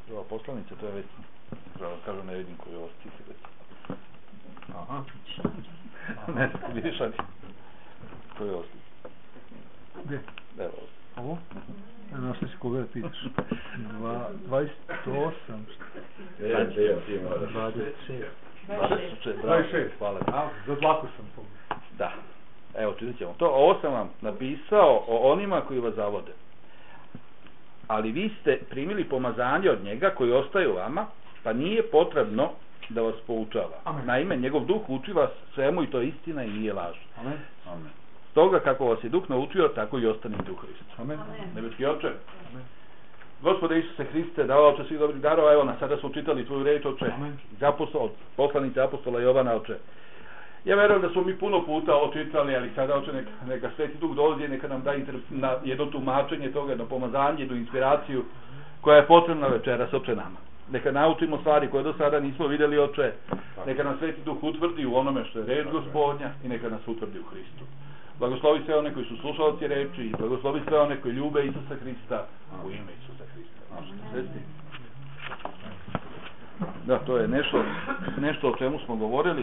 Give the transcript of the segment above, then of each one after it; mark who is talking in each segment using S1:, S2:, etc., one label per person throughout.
S1: Ova poslanica, to je već, kažu ne vidim koji je ovo stici već. Aha. Ne, vidiš ali. Koji je ovo stici?
S2: Gdje?
S1: Evo.
S2: Ovo? Ne znam što si koga da pitaš. 28. 26.
S1: Hvala.
S2: Za dlaku sam to.
S1: Da. Evo, čitat ćemo. Ovo sam vam napisao o onima koji vas zavode. Ali vi ste primili pomazanje od njega koji ostaje u vama, pa nije potrebno da vas poučava.
S2: Amen.
S1: Naime, njegov duh uči vas svemu i to je istina i nije laž.
S2: Amen.
S1: Amen. Stoga kako vas je duh naučio, tako i ostanite u Hristu.
S2: Amen.
S1: Nebeski Oče, Gospode Isuse Hriste, davaoče svih dobrih darova, evo nas, sada smo čitali tvoju reč, Oče, od poslanice apostola Jovana, Oče. Ja verujem da smo mi puno puta ovo čitali, ali sada, Oče, neka Sveti Duh dolazi, neka nam da jedno tumačenje toga, jedno pomazanje, jednu inspiraciju koja je potrebna večeras, Oče, nama. Neka naučimo stvari koje do sada nismo vidjeli, Oče, neka nam Sveti Duh utvrdi u onome što je reč Gospodnja i neka nas utvrdi u Hristu. Blagoslovi sve one koji su slušalci reči i blagoslovi sve one koji ljube Isusa Hrista u ime Isusa Hrista. Možete svesti? Da, to je nešto o čemu smo govorili.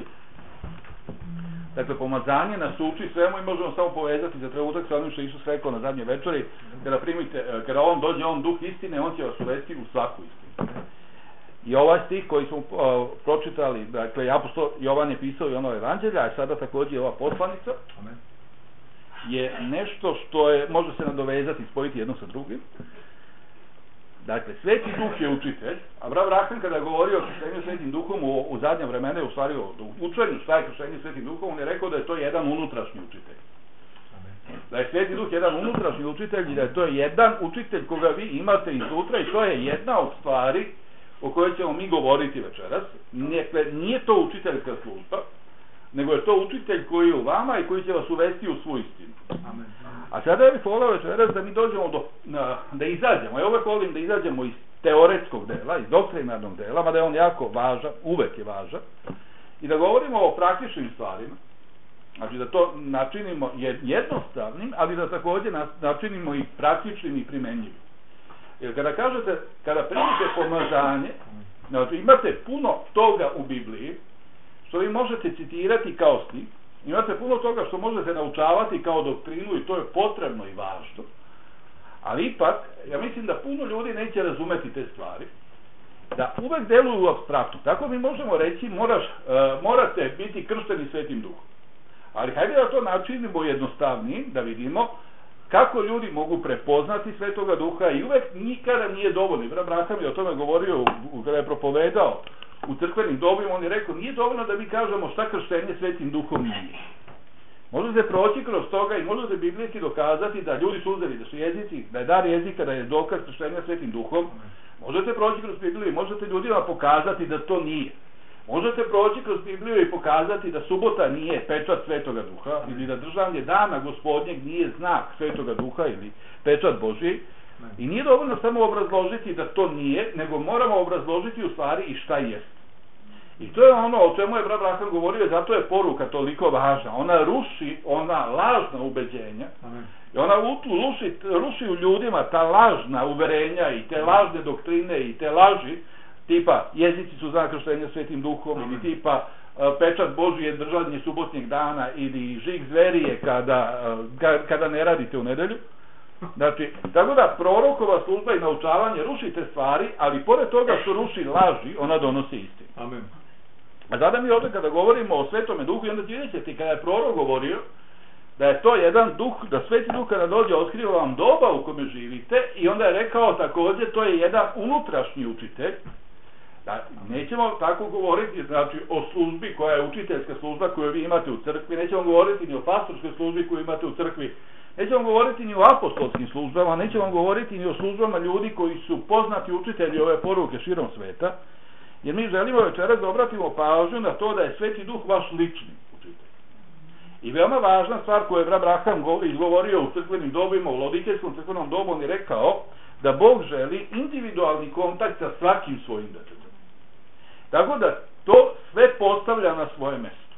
S1: Dakle, pomazanje nas uči svemu i možemo samo povezati za trenutak sa onim što Isus rekao na zadnje večeri, kada on dođe, on duh istine, on će vas uvesti u svaku istinu. I ovaj stih koji smo pročitali, dakle, apostol Jovan je pisao i ono evanđelja, a sada također ova poslanica, je nešto što može se nadovezati i spojiti jedno sa drugim. Dakle, Sveti Duh je učitelj, a Abraham kada je govorio o krštenju Svetim Duhom u zadnje vremena, u stvari o učenju šta je krštenje Svetim Duhom, on je rekao da je to jedan unutrašnji učitelj. Da je Sveti Duh jedan unutrašnji učitelj i da je to jedan učitelj koga vi imate iznutra i to je jedna od stvari o kojoj ćemo mi govoriti večeras. Nije to učiteljska služba, nego je to učitelj koji je u vama i koji će vas uvesti u svu istinu. Amen. A sada ja bih voleo večeras da mi dođemo da izađemo. Ja uvek volim da izađemo iz teoretskog dela, iz doktrinarnog dela, mada je on jako važan, uvek je važan, i da govorimo o praktičnim stvarima. Znači da to načinimo jednostavnim, ali da također načinimo i praktičnim i primenjivim. Jer kada primite pomazanje, znači imate puno toga u Bibliji, što vi možete citirati kao stih, imate puno toga što možete naučavati kao doktrinu i to je potrebno i važno, ali ipak, ja mislim da puno ljudi neće razumeti te stvari, da uvek deluju u apstraktu. Tako mi možemo reći, morate biti kršteni Svetim Duhom. Ali hajde da to načinimo jednostavnije, da vidimo kako ljudi mogu prepoznati Svetoga Duha i uvek nikada nije dovoljno. Abraham je o tome govorio kada je propovedao u crkvenim dobima, on je rekao, nije dovoljno da mi kažemo šta krštenje Svetim Duhom nije. Možete proći kroz toga i možete biblijski dokazati da ljudi su uzeli, da su jezici, da je dar jezika, da je dokaz krštenja Svetim Duhom. Možete proći kroz Bibliju i možete ljudima pokazati da to nije. Možete proći kroz Bibliju i pokazati da subota nije pečat Svetoga Duha ili da držanje dana Gospodnjeg nije znak Svetoga Duha ili pečat Božji. I nije dovoljno samo obrazložiti da to nije, nego moramo obrazložiti u stvari i šta jest. I to je ono o čemu je Abraham govorio, zato je poruka toliko važna. Ona ruši ona lažna ubeđenja. I ona ruši u ljudima ta lažna uverenja i te lažne doktrine i te laži, tipa jezici su znak krštenja Svetim Duhom, ili tipa pečat Božji je držanje subotnjeg dana, ili žig zverije kada ne radite u nedelju. Znači, tako da prorokova služba i naučavanje ruši te stvari, ali pored toga što ruši laži, ona donosi istinu.
S2: Amen.
S1: A sada mi ovdje kada govorimo o Svetome Duhu, i onda vidjet ćete kada je prorok govorio da je to jedan duh, da Sveti Duh kada dođe otkriva vam doba u kome živite, i onda je rekao također to je jedan unutrašnji učitelj. Da, nećemo tako govoriti, znači, o službi koja je učiteljska služba koju vi imate u crkvi, nećemo govoriti ni o pastorskoj službi koju imate u crkvi, nećemo govoriti ni o apostolskim službama, nećemo govoriti ni o službama ljudi koji su poznati učitelji ove poruke širom sveta, jer mi želimo večeras da obratimo pažnju na to da je Sveti Duh vaš lični učitelj. I veoma važna stvar koju je Abraham izgovorio u crkvenim dobima, u Laodikejskom crkvenom dobu, on je rekao da Bog želi individualni kontakt sa svakim svojim detetom. Tako da to sve postavlja na svoje mesto.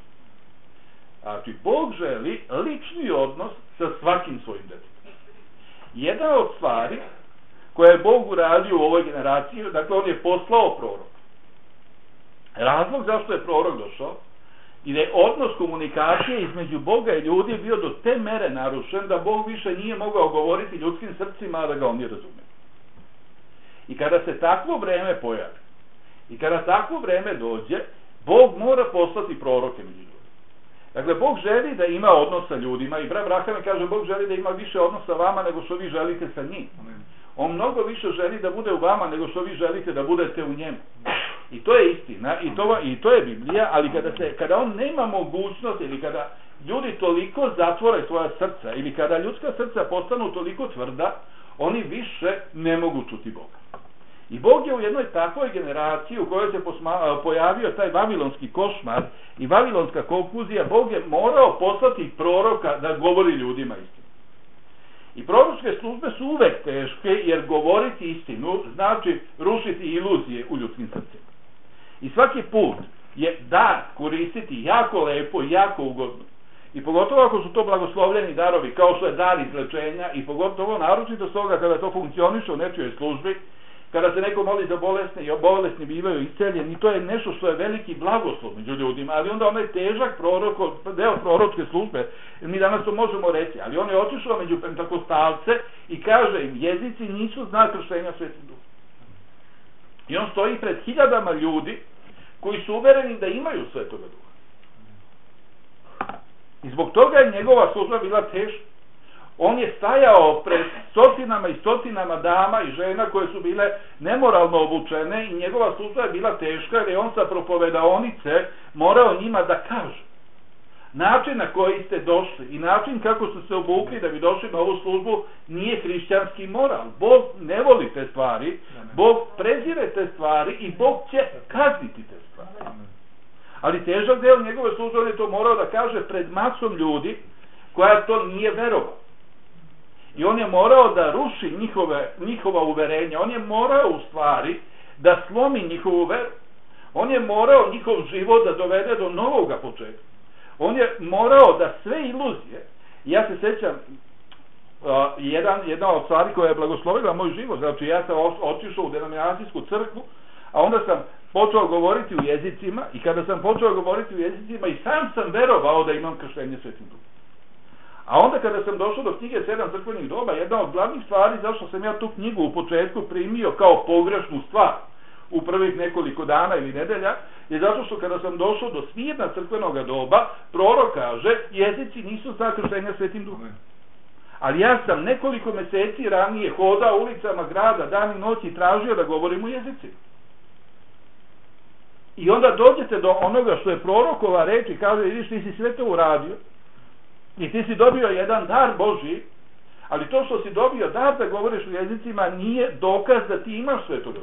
S1: Znači, Bog želi lični odnos sa svakim svojim detetom. Jedna od stvari koje je Bog uradio u ovoj generaciji, dakle on je poslao prorok. Razlog zašto je prorok došao i da je odnos komunikacije između Boga i ljudi bio do te mere narušen da Bog više nije mogao govoriti ljudskim srcima, a da ga oni razume. I kada se takvo vreme pojavi i kada takvo vreme dođe, Bog mora poslati proroke među ljudi. Dakle, Bog želi da ima odnos sa ljudima i brat Braham kaže, Bog želi da ima više odnos sa vama nego što vi želite sa njim. On mnogo više želi da bude u vama nego što vi želite da budete u njemu. I to je istina, i to je Biblija, ali kada on nema mogućnost ili kada ljudi toliko zatvore svoja srca ili kada ljudska srca postanu toliko tvrda, oni više ne mogu čuti Boga. I Bog je u jednoj takvoj generaciji u kojoj se pojavio taj vavilonski košmar i vavilonska konfuzija, Bog je morao poslati proroka da govori ljudima istinu. I proročke službe su uvek teške, jer govoriti istinu znači rušiti iluzije u ljudskim srcima. I svaki put je dar koristiti jako lepo i jako ugodno. I pogotovo ako su to blagoslovljeni darovi, kao što je dar izlečenja, i pogotovo naročito stoga kada to funkcioniše u nečijoj službi, kada se neko moli za bolesne i bolesni bivaju isceljeni, to je nešto što je veliki blagoslov među ljudima, ali onda onaj težak deo proročke službe, mi danas to možemo reći, ali on je otišao među pentakostalce i kaže im, jezici nisu znak krštenja Svetim Duhom. I on stoji pred hiljadama ljudi koji su uvereni da imaju Svetoga Duha. I zbog toga je njegova služba bila teška. On je stajao pred stotinama i stotinama dama i žena koje su bile nemoralno obučene i njegova služba je bila teška jer je on sa propovedaonice morao njima da kaže način na koji ste došli i način kako ste se obukli da bi došli na ovu službu nije hrišćanski moral. Bog ne voli te stvari, Bog prezire te stvari i Bog će kazniti te stvari. Ali težak deo njegove službe on je to morao da kaže pred masom ljudi koja to nije verovala. I on je morao da ruši njihova uverenja, on je morao u stvari da slomi njihovu veru. On je morao njihov život da dovede do novoga početka. On je morao da sve iluzije, ja se sećam jedna od stvari koja je blagoslovila moj život, znači ja sam otišao u denominacijsku crkvu, a onda sam počeo govoriti u jezicima i kada sam počeo govoriti u jezicima i sam verovao da imam krštenje Svetim Duhom. A onda kada sam došao do knjige 7 crkvenih doba, jedna od glavnih stvari zašto sam ja tu knjigu u početku primio kao pogrešnu stvar u prvih nekoliko dana ili nedelja, je zato što kada sam došao do smirna crkvenog doba, prorok kaže, jezici nisu znak krštenja Svetim Duhom. Ali ja sam nekoliko meseci ranije hodao ulicama grada, dan i noć i tražio da govorim u jezicima. I onda dođete do onoga što je prorokova reč i kaže, vidiš, ti si sve to uradio i ti si dobio jedan dar Božji, ali to što si dobio dar da govoriš u jezicima nije dokaz da ti imaš sve to.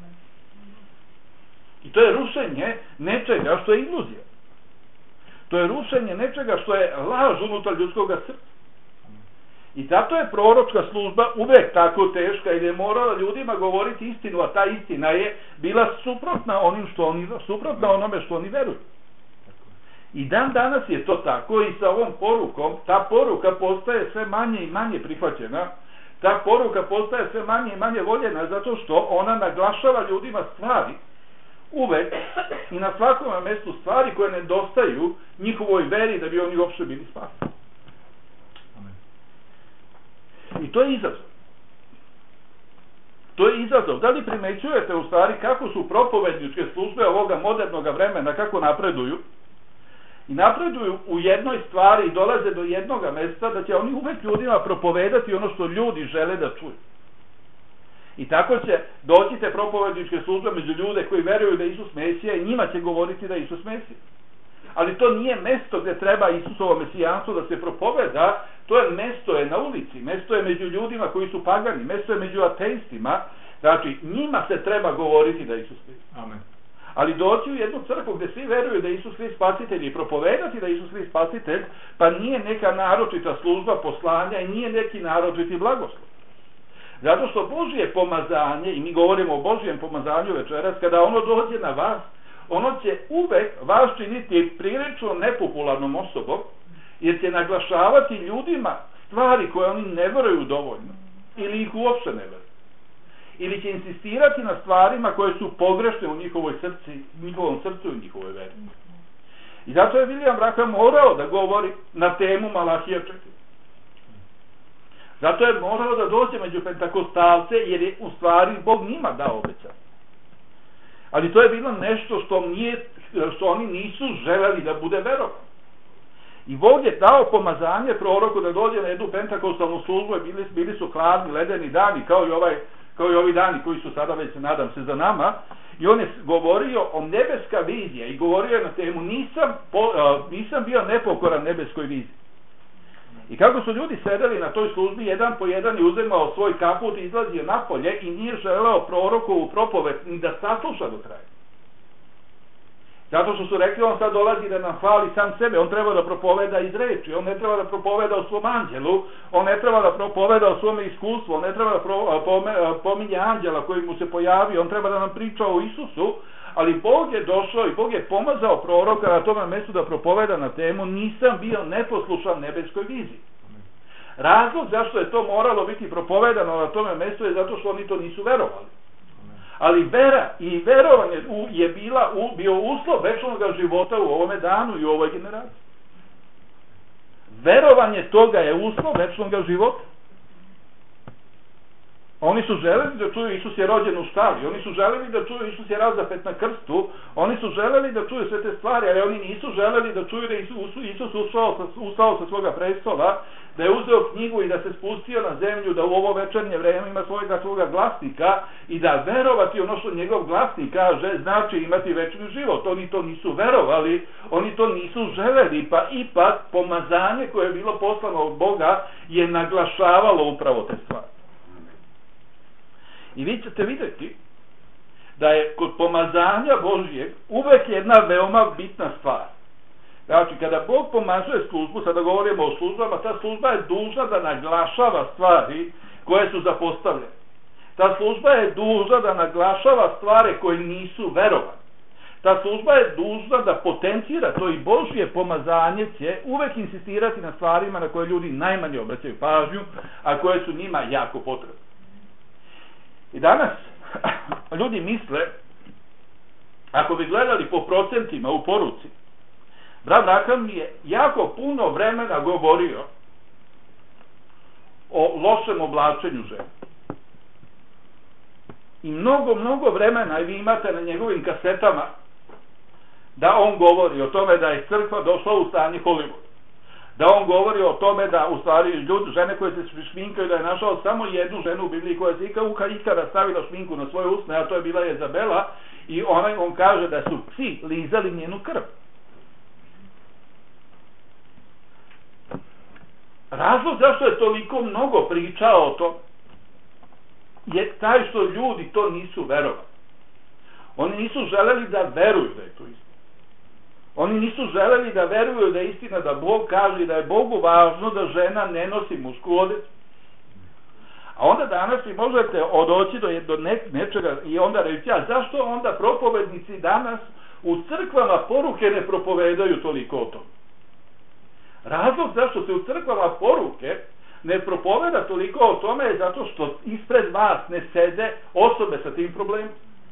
S1: I to je rušenje nečega što je iluzija. To je rušenje nečega što je laž unutar ljudskog srca. I zato je proročka služba uvek tako teška jer je morala ljudima govoriti istinu, a ta istina je bila suprotna onome što oni veruju. I dan danas je to tako i sa ovom porukom, ta poruka postaje sve manje i manje prihvaćena, ta poruka postaje sve manje i manje voljena zato što ona naglašava ljudima stvari uvek i na svakom mestu stvari koje nedostaju njihovoj veri da bi oni uopšte bili spaseni. I to je izazov. To je izazov. Da li primećujete u stvari kako su propovedničke službe ovoga modernog vremena, kako napreduju? I napreduju u jednoj stvari i dolaze do jednoga mesta da će oni uvek ljudima propovedati ono što ljudi žele da čuju. I tako će doći te propovedničke službe među ljude koji veruju da je Isus Mesija i njima će govoriti da je Isus Mesija. Ali to nije mesto gdje treba Isusovo mesijanstvo da se propoveda, to je mesto je na ulici, mesto je među ljudima koji su pagani, mesto je među ateistima, znači njima se treba govoriti da je Isus Mesija.
S2: Amen.
S1: Ali doći u jednu crkvu gdje svi veruju da je Isus Hrist spasitelj i propovedati da je Isus Hrist spasitelj, pa nije neka naročita služba poslanja i nije neki naročiti blagoslov. Zato što Božje pomazanje, i mi govorimo o Božjem pomazanju večeras, kada ono dođe na vas, ono će uvek vas činiti prilično nepopularnom osobom, jer će naglašavati ljudima stvari koje oni ne veruju dovoljno, ili ih uopšte ne veruju. ili će insistirati na stvarima koje su pogrešne u njihovom srcu i njihovoj veri. I zato je William Branham morao da govori na temu Malahija 4. Zato je morao da dođe među pentakostalce, jer je u stvari Bog njima dao obećanje. Ali to je bilo nešto što oni nisu želeli da bude verovano. I Bog je dao pomazanje proroku da dođe na jednu pentakostalnu službu, bili su hladni, ledeni dani, kao i ovi dani koji su sada već, nadam se, za nama. I on je govorio o nebeska vizija i govorio je na temu nisam bio nepokoran nebeskoj viziji. I kako su ljudi sedeli na toj službi, jedan po jedan je uzimao svoj kaput, izlazio napolje i nije želeo prorokovu propoved ni da sasluša do kraja. Zato što su rekli, on sad dolazi da nam hvali sam sebe, on treba da propoveda iz reči, on ne treba da propoveda o svom anđelu, on ne treba da propoveda o svome iskustvu, on ne treba da pominje anđela koji mu se pojavio, on treba da nam priča o Isusu, ali Bog je došao i Bog je pomazao proroka na tome mjestu da propoveda na temu nisam bio neposlušan nebeskoj viziji. Razlog zašto je to moralo biti propovedano na tome mjestu je zato što oni to nisu verovali. Ali vera i verovanje je bio uslov večnog života u ovome danu i u ovoj generaciji. Verovanje toga je uslov večnog života. Oni su želeli da čuju Isus je rođen u štali, oni su želeli da čuju Isus je razapet na krstu, oni su želeli da čuju sve te stvari, ali oni nisu želeli da čuju da Isus ustao sa svoga prestola, da je uzeo knjigu i da se spustio na zemlju, da u ovo večernje vreme ima svoga glasnika i da verovati ono što njegov glasnik kaže znači imati večni život. Oni to nisu verovali, oni to nisu želeli, pa ipak pomazanje koje je bilo poslano od Boga je naglašavalo upravo te stvari. I vi ćete vidjeti da je kod pomazanja Božijeg uvek jedna veoma bitna stvar. Znači, kada Bog pomazuje službu, sada govorimo o službama, ta služba je dužna da naglašava stvari koje su zapostavljene. Ta služba je dužna da naglašava stvari koje nisu verovane. Ta služba je dužna da potencira to i Božje pomazanje će uvek insistirati na stvarima na koje ljudi najmanje obraćaju pažnju, a koje su njima jako potrebne. I danas ljudi misle, ako bi gledali po procentima u poruci, brat Branham je jako puno vremena govorio o lošem oblačenju žene. I mnogo vremena vi imate na njegovim kasetama da on govori o tome da je crkva došla u stanje Hollywood. Da on govori o tome da u stvari žene koje se šminkaju, da je našao samo jednu ženu u Bibliji koja se ikada stavila šminku na svoje usne, a to je bila Jezabela, i on kaže da su psi lizali njenu krv. Razlog zašto je toliko mnogo pričao o tom je taj što ljudi to nisu verovali. Oni nisu želeli da veruju da je to istina. Oni nisu želeli da veruju da je istina, da Bog kaže da je Bogu važno da žena ne nosi mušku odeću. A onda danas vi možete doći do nečega i onda reći, a zašto onda propovednici danas u crkvama poruke ne propovedaju toliko o tom? Razlog zašto se u crkvama poruke ne propoveda toliko o tome je zato što ispred vas ne sede osobe sa tim problemom.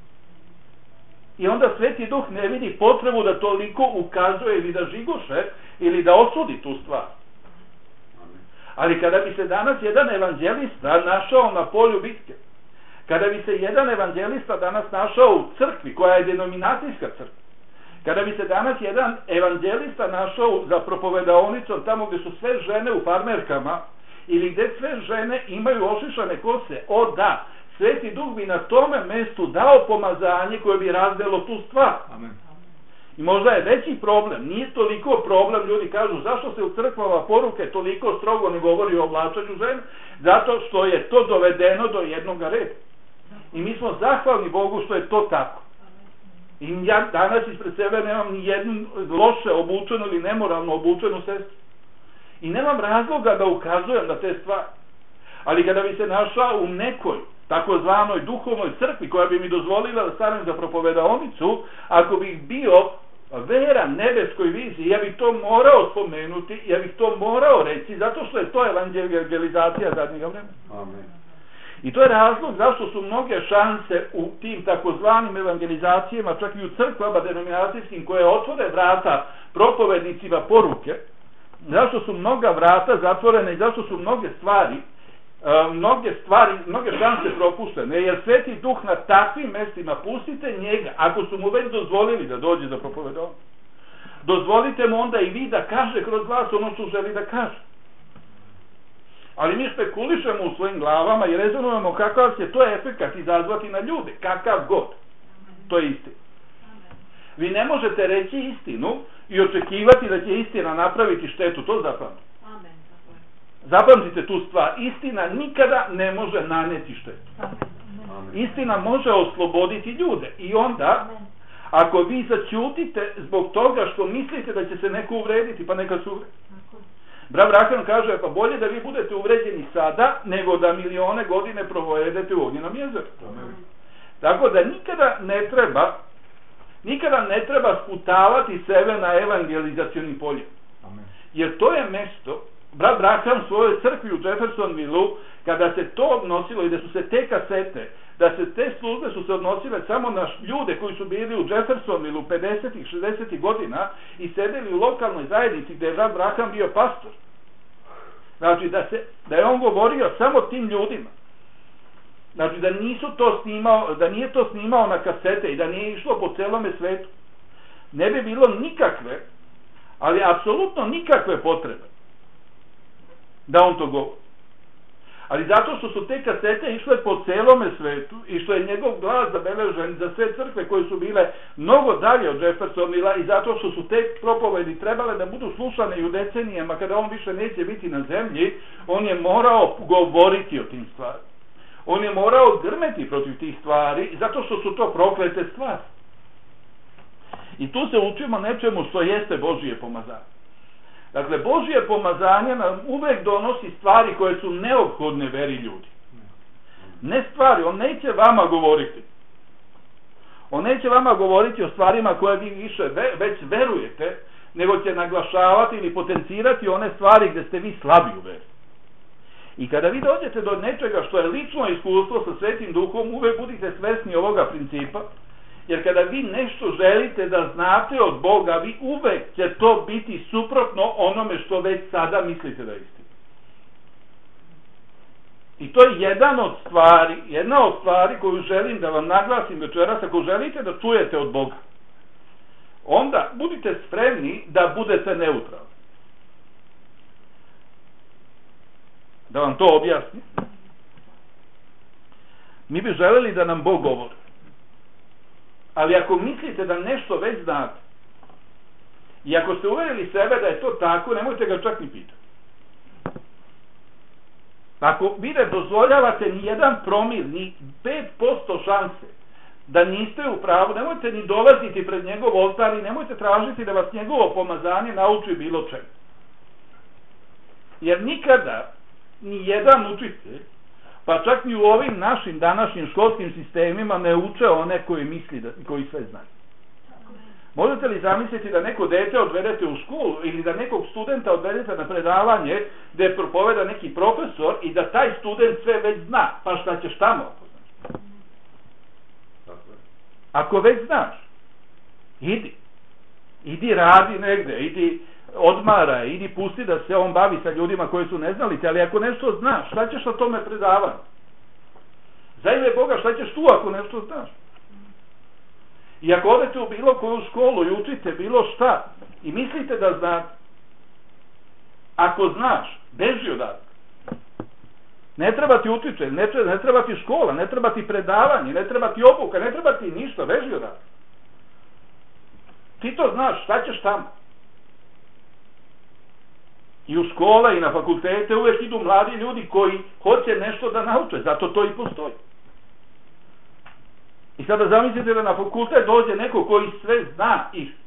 S1: I onda Sveti Duh ne vidi potrebu da toliko ukazuje ili da žigoše ili da osudi tu stvar. Ali kada bi se danas jedan evanđelista našao na polju bitke, kada bi se jedan evanđelista danas našao u crkvi koja je denominacijska crkva, kada bi se danas jedan evanđelista našao za propovedaonicom tamo gdje su sve žene u farmerkama ili gdje sve žene imaju ošišane kose, da, Sveti Duh bi na tome mjestu dao pomazanje koje bi razdelo tu stvar. Amen. I možda je veći problem, nije toliko problem, ljudi kažu zašto se u crkvama poruke toliko strogo ne govori o oblačenju žene, zato što je to dovedeno do jednog reda. I mi smo zahvalni Bogu što je to tako. I ja danas ispred sebe nemam ni jednu loše obučenu ili nemoralno obučenu sestru. I nemam razloga da ukazujem na te stvari. Ali kada bi se našao u nekoj takozvanoj duhovnoj crkvi koja bi mi dozvolila da stanem za propovedaonicu, ako bih bio veran nebeskoj viziji, ja bih to morao spomenuti, ja bih to morao reći, zato što je to evangelizacija zadnjega vremena. Amen. I to je razlog zašto su mnoge šanse u tim takozvanim evangelizacijama, čak i u crkvama denominacijskim, koje otvore vrata propovednicima poruke, zašto su mnoga vrata zatvorene i zašto su mnoge šanse propuštene, jer Sveti Duh na takvim mestima, pustite njega, ako su mu već dozvolili da dođe za propovedovanje, dozvolite mu onda i vi da kaže kroz vas ono što želi da kaže. Ali mi spekulišemo u svojim glavama i rezonujemo kakav će to efekat izazvati na ljude, kakav god. To je istina. Vi ne možete reći istinu i očekivati da će istina napraviti štetu, to zapamtite. Zapamtite tu stvar, istina nikada ne može naneti štetu. Istina može osloboditi ljude i onda, ako vi zaćutite zbog toga što mislite da će se neko uvrediti, pa neka se uvredi. Brat Branham kaže, pa bolje da vi budete uvređeni sada, nego da milione godine provedete u ognjenom jezeru. Tako da nikada ne treba sputavati sebe na evangelizacioni polje. Jer to je mesto, brat Branham svojoj crkvi u Jeffersonville-u, kada se to odnosilo i da su se te kasete, da se te službe su se odnosile samo na ljude koji su bili u Jeffersonville-u 50-ih, 60-ih godina i sedeli u lokalnoj zajednici gdje je brat Branham bio pastor. Znači da je on govorio samo tim ljudima. Znači da nije to snimao na kasete i da nije išlo po celome svetu. Ne bi bilo nikakve, ali apsolutno nikakve potrebe da on to govori. Ali zato što su te kasete išle po celome svetu i što je njegov glas zabeležen za sve crkve koje su bile mnogo dalje od Jeffersonville-a i zato što su te propovedi trebale da budu slušane i u decenijama kada on više neće biti na zemlji, on je morao govoriti o tim stvarima. On je morao grmeti protiv tih stvari zato što su to proklete stvari. I tu se učimo nečemu što jeste Božije pomazanje. Dakle, Božje pomazanje nam uvek donosi stvari koje su neophodne veri ljudi. Ne stvari, on neće vama govoriti. On neće vama govoriti o stvarima koje vi više već verujete, nego će naglašavati ili potencirati one stvari gdje ste vi slabi u veri. I kada vi dođete do nečega što je lično iskustvo sa Svetim Duhom, uvek budite svesni ovoga principa, jer kada vi nešto želite da znate od Boga, vi uvek će to biti suprotno onome što već sada mislite da je istina. I to je jedna od stvari koju želim da vam naglasim večeras. Ako želite da čujete od Boga, onda budite spremni da budete neutralni. Da vam to objasnim. Mi bi želeli da nam Bog govori. Ali ako mislite da nešto već znate i ako ste uverili sebe da je to tako, nemojte ga čak ni pitati. Ako vi ne dozvoljavate ni jedan promil, ni 5% šanse da niste u pravu, nemojte ni dolaziti pred njegov oltar i nemojte tražiti da vas njegovo pomazanje nauči bilo čemu. Jer nikada ni jedan učitelj, pa čak i u ovim našim današnjim školskim sistemima, ne uče one koji sve znaju. Možete li zamisliti da neko dete odvedete u školu ili da nekog studenta odvedete na predavanje gdje propoveda neki profesor i da taj student sve već zna, pa šta ćeš tamo ako znaš? Ako već znaš, idi radi negde, idi odmara, idi pusti da se on bavi sa ljudima koji su neznalice, ali ako nešto znaš, šta ćeš na tome predavanju? Za ime Boga, šta ćeš tu ako nešto znaš? I ako odete u bilo koju školu i učite bilo šta i mislite da znate, ako znaš, beži odatle. Ne treba ti učitelj, ne treba ti škola, ne treba ti predavanje, ne treba ti obuka, ne treba ti ništa, beži odatle. Ti to znaš, šta ćeš tamo? I u škola i na fakultete uvijek idu mladi ljudi koji hoće nešto da nauče, zato to i postoji. I sada zamislite da na fakultet dođe neko koji sve zna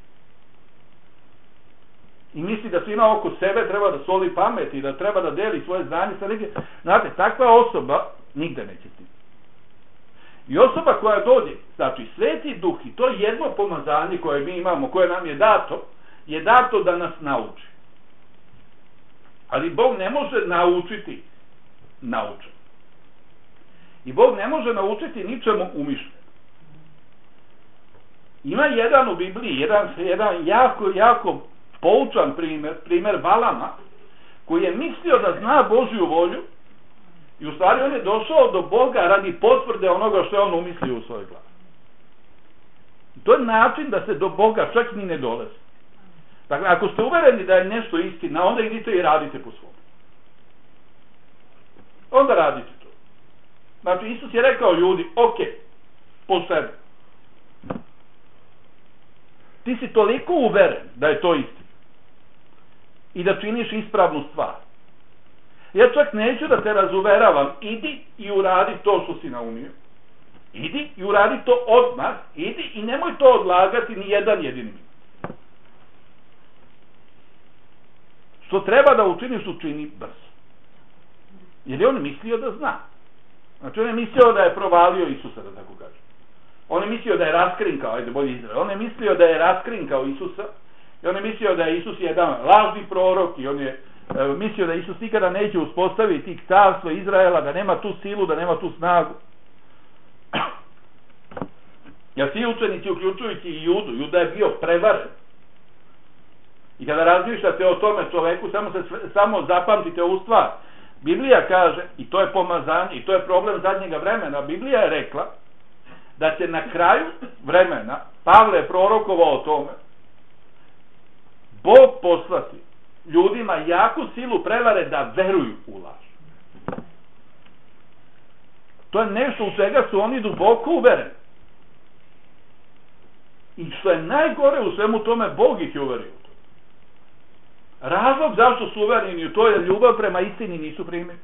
S1: i misli da svima oko sebe treba da soli pamet i da treba da deli svoje znanje sa nekim. Znate, takva osoba nigde neće stići. I osoba koja dođe, znači Sveti Duh, i to jedno pomazanje koje mi imamo, koje nam je dato da nas nauči. Ali Bog ne može naučiti naučen. I Bog ne može naučiti ničemu umišljeno. Ima jedan u Bibliji, jedan jako poučan primjer Balama, koji je mislio da zna Božju volju i u stvari on je došao do Boga radi potvrde onoga što je on umislio u svojoj glavi. To je način da se do Boga čak ni ne dolazi. Dakle, ako ste uvereni da je nešto istina, onda idite i radite po svom. Onda radite to. Znači, Isus je rekao ljudi, ok, po sebi. Ti si toliko uveren da je to istina i da činiš ispravnu stvar. Ja čak neću da te razuveravam, idi i uradi to što si naumio. Idi i uradi to odmah, idi i nemoj to odlagati ni jedan jedini minut. Što treba da učiniš, učini brzo. Jer je on mislio da zna. Znači on je mislio da je provalio Isusa, da tako kažem. On je mislio da je raskrinkao, ajde bolje Izrael, on je mislio da je raskrinkao Isusa i on je mislio da je Isus jedan lažni prorok i on je mislio da Isus nikada neće uspostaviti carstvo Izraela, da nema tu silu, da nema tu snagu. Jer svi učenici, uključujući i Juda je bio prevaren. I kada razmišljate o tome čoveku, samo zapamtite ovu stvar. Biblija kaže, i to je pomazanje, i to je problem zadnjega vremena, Biblija je rekla da će na kraju vremena, Pavle je prorokovao o tome, Bog poslati ljudima jaku silu prevare da veruju u laž. To je nešto u čega su oni duboko uvereni. I što je najgore u svemu tome, Bog ih je uverio u to. Razlog zašto su uvereni u to je ljubav prema istini nisu primili.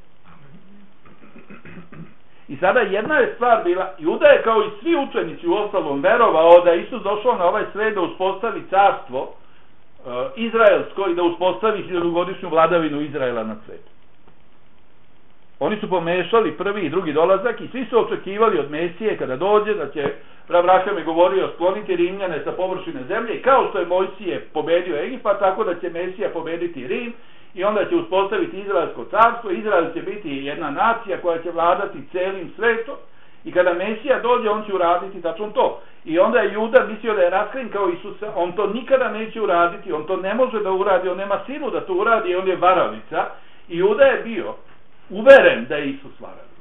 S1: I sada jedna je stvar bila, Juda je kao i svi učenici u ostalom verovao da Isus došao na ovaj svet da uspostavi carstvo izraelsko i da uspostavi 1000-godišnju vladavinu Izraela na svetu. Oni su pomešali prvi i drugi dolazak i svi su očekivali od Mesije kada dođe da će, Abraham je govorio, skloniti Rimljane sa površine zemlje i kao što je Mojsije pobedio Egipat, tako da će Mesija pobediti Rim i onda će uspostaviti izraelsko carstvo. Izrael će biti jedna nacija koja će vladati celim svetom i kada Mesija dođe on će uraditi tačno to. I onda je Juda mislio da je raskrinkao Isusa, on to nikada neće uraditi, on to ne može da uradi, on nema silu da to uradi, on je varalica i Juda je bio uveren da je Isus varalica.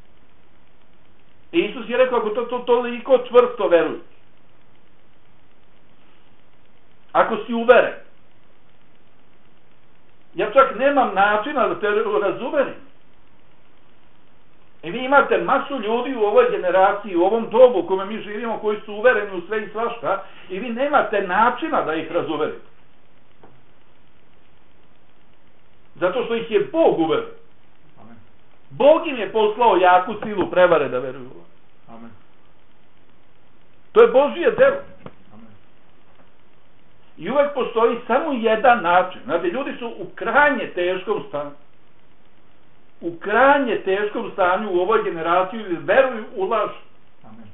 S1: I Isus je rekao, ako to toliko čvrsto veruj, ako si uveren, ja čak nemam načina da te razuverim. I vi imate masu ljudi u ovoj generaciji, u ovom dobu u kome mi živimo, koji su uvereni u sve i svašta, i vi nemate načina da ih razuverite. Zato što ih je Bog uverio. Bog im je poslao jaku silu prevare da veruju. Amen. To je Božje delo. Amen. I uvek postoji samo jedan način. Znate, ljudi su u krajnje teškom stanju. U krajnje teškom stanju u ovoj generaciji veruju u laž. Amen.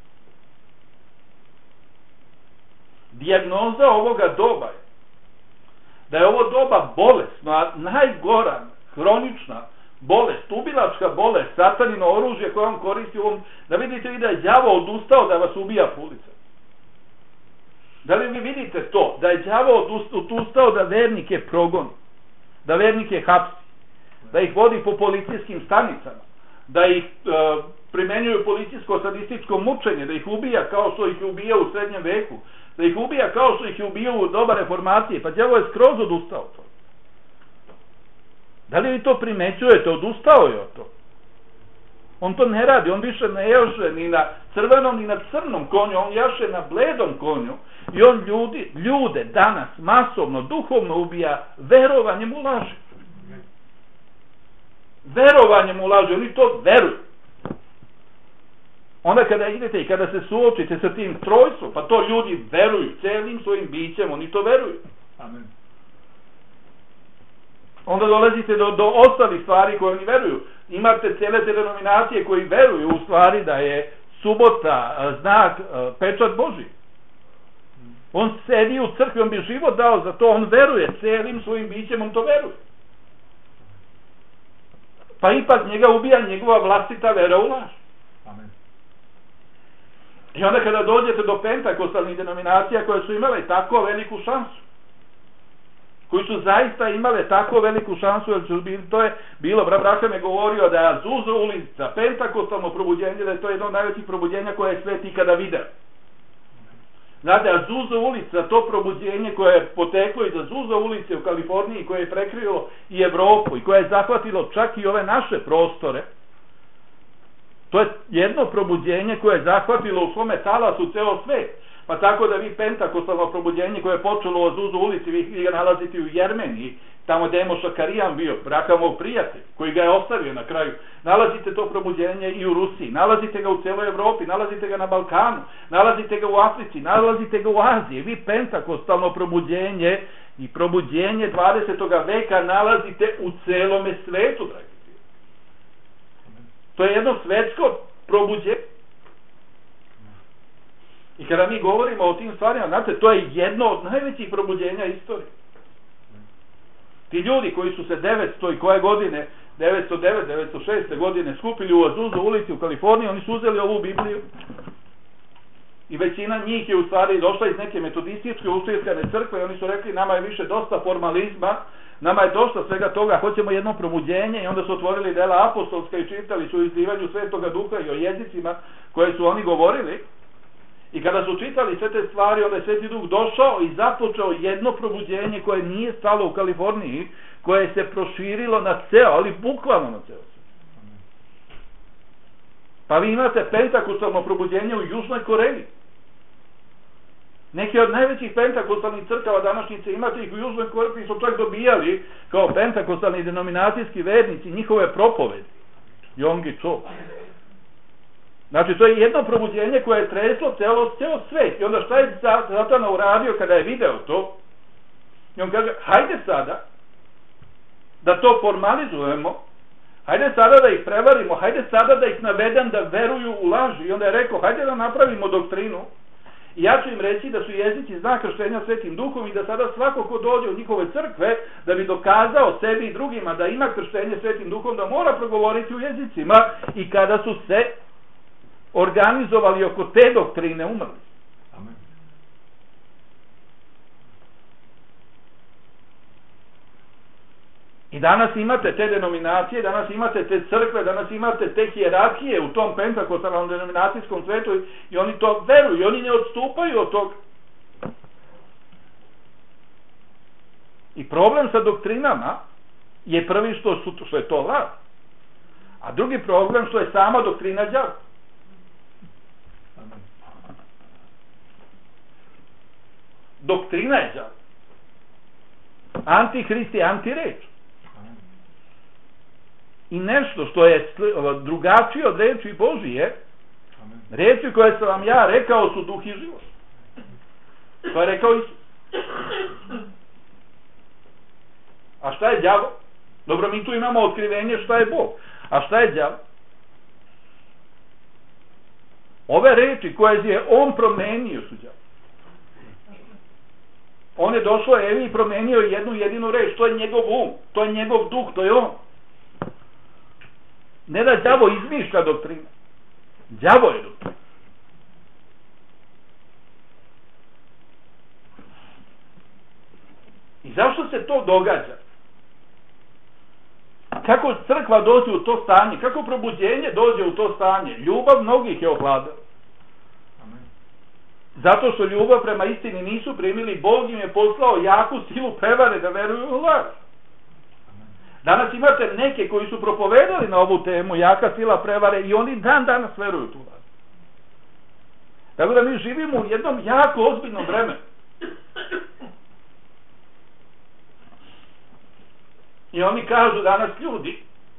S1: Dijagnoza ovoga doba je da je ovo doba bolesna, najgora, hronična bolest, ubilačka bolest, satanino oružje koje on koristi u ovom, da vidite vi da je đavo odustao da vas ubija po ulici. Da li vi vidite to, da je đavo odustao da vernike progoni, da vernike hapsi, da ih vodi po policijskim stanicama, da ih primenjuju policijsko sadističko mučenje, da ih ubija kao što ih je ubijao u srednjem veku, da ih ubija kao što ih je ubijao u doba reformacije, pa đavo je skroz odustao to. Da li vi to primećujete? Odustao je od to. On to ne radi, on više ne jaše ni na crvenom ni na crnom konju, on jaše na bledom konju i on ljude danas masovno, duhovno ubija verovanjem u laži. Verovanjem u laži, oni to veruju. Onda kada idete i kada se suočite sa tim trojstvom, pa to ljudi veruju, celim svojim bićem, oni to veruju. Amen. Onda dolazite do ostalih stvari koje oni veruju. Imate cijele te denominacije koji veruju u stvari da je subota znak, pečat Božji. On sedi u crkvi, on bi život dao za to, on veruje celim svojim bićem, on to veruje. Pa ipak njega ubija njegova vlastita vera u laž.
S2: Amen.
S1: I onda kada dođete do pentakostalnih denominacija koje su imale tako veliku šansu, koji su zaista imale tako veliku šansu, jer to je bilo, Braham je govorio da je Azusa ulica, pentakostalno probuđenje, da je to jedno od najvećih probuđenja koje je svet ikada video. Znate, Azusa ulica, to probuđenje koje je poteklo iz Azusa ulice u Kaliforniji, koje je prekrilo i Evropu i koje je zahvatilo čak i ove naše prostore, to je jedno probuđenje koje je zahvatilo u svome talasu ceo svet. Pa tako da vi pentakostalno probuđenje koje je počelo u Azusa ulici, vi ga nalazite u Jermeniji, tamo gde je Mošakarijan bio, Brahamov prijatelj, koji ga je ostavio na kraju. Nalazite to probuđenje i u Rusiji, nalazite ga u celoj Evropi, nalazite ga na Balkanu, nalazite ga u Africi, nalazite ga u Aziji. Vi pentakostalno probuđenje i probuđenje 20. veka nalazite u celome svetu, dragi. To je jedno svetsko probuđenje. I kada mi govorimo o tim stvarima, znate, to je jedno od najvećih probuđenja istorije. Ti ljudi koji su se 900 i koje godine, 909, 906. godine skupili u Azusa ulici u Kaliforniji, oni su uzeli ovu Bibliju i većina njih je u stvari došla iz neke metodističke uštirskane crkve i oni su rekli nama je više dosta formalizma, nama je dosta svega toga, hoćemo jedno probuđenje i onda su otvorili dela apostolska i čitali su o izlivanju Svetoga Duha i o jezicima koje su oni govorili. I kada su čitali sve te stvari, onda je Sveti Duh došao i započeo jedno probuđenje koje nije stalo u Kaliforniji, koje se proširilo na ceo, ali bukvalno na ceo svijet. Pa vi imate pentakostalno probuđenje u Južnoj Koreji. Neki od najvećih pentakostalnih crkava današnjice imate ih u Južnoj Koreji, su čak dobijali kao pentakostalni denominacijski vernici njihove propovedi. Yonggi Cho. Znači, to je jedno probuđenje koje je treslo ceo svet. I onda šta je Satana uradio kada je video to? I on kaže, hajde sada da to formalizujemo, hajde sada da ih prevarimo, hajde sada da ih navedem da veruju u laži. I onda je rekao, hajde da napravimo doktrinu i ja ću im reći da su jezici znak krštenja Svetim Duhom i da sada svako ko dođe u njihove crkve da bi dokazao sebi i drugima da ima krštenje Svetim Duhom, da mora progovoriti u jezicima. I kada su se organizovali oko te doktrine, umrli.
S2: Amen.
S1: I danas imate te denominacije, danas imate te crkve, danas imate te hijerarhije u tom pentakostalnom denominacijskom svetu i oni to veruju i oni ne odstupaju od toga. I problem sa doktrinama je prvi što je to laž. A drugi problem što je sama doktrina đava. Doktrina je đavo. Antihrist je antireč. I nešto što je drugačije od reči Božije, reči koje sam vam ja rekao su duh i život. To je rekao Isus. A šta je đavo? Dobro, mi tu imamo otkrivenje šta je Bog. A šta je đavo? Ove reči koje je on promenio su đavo. On je došao Evi i promenio jednu jedinu reč. To je njegov um, to je njegov duh, to je on. Ne da đavo izmišlja doktrinu. Đavo je doktrina. I zašto se to događa? Kako crkva dođe u to stanje? Kako probuđenje dođe u to stanje? Ljubav mnogih je ohladala. Zato što ljubav prema istini nisu primili, Bog im je poslao jaku silu prevare da veruju u laž. Danas imate neke koji su propovedali na ovu temu, jaka sila prevare, i oni dan danas veruju tu laž. Tako da mi živimo u jednom jako ozbiljnom vremenu. I oni kažu danas ljudi,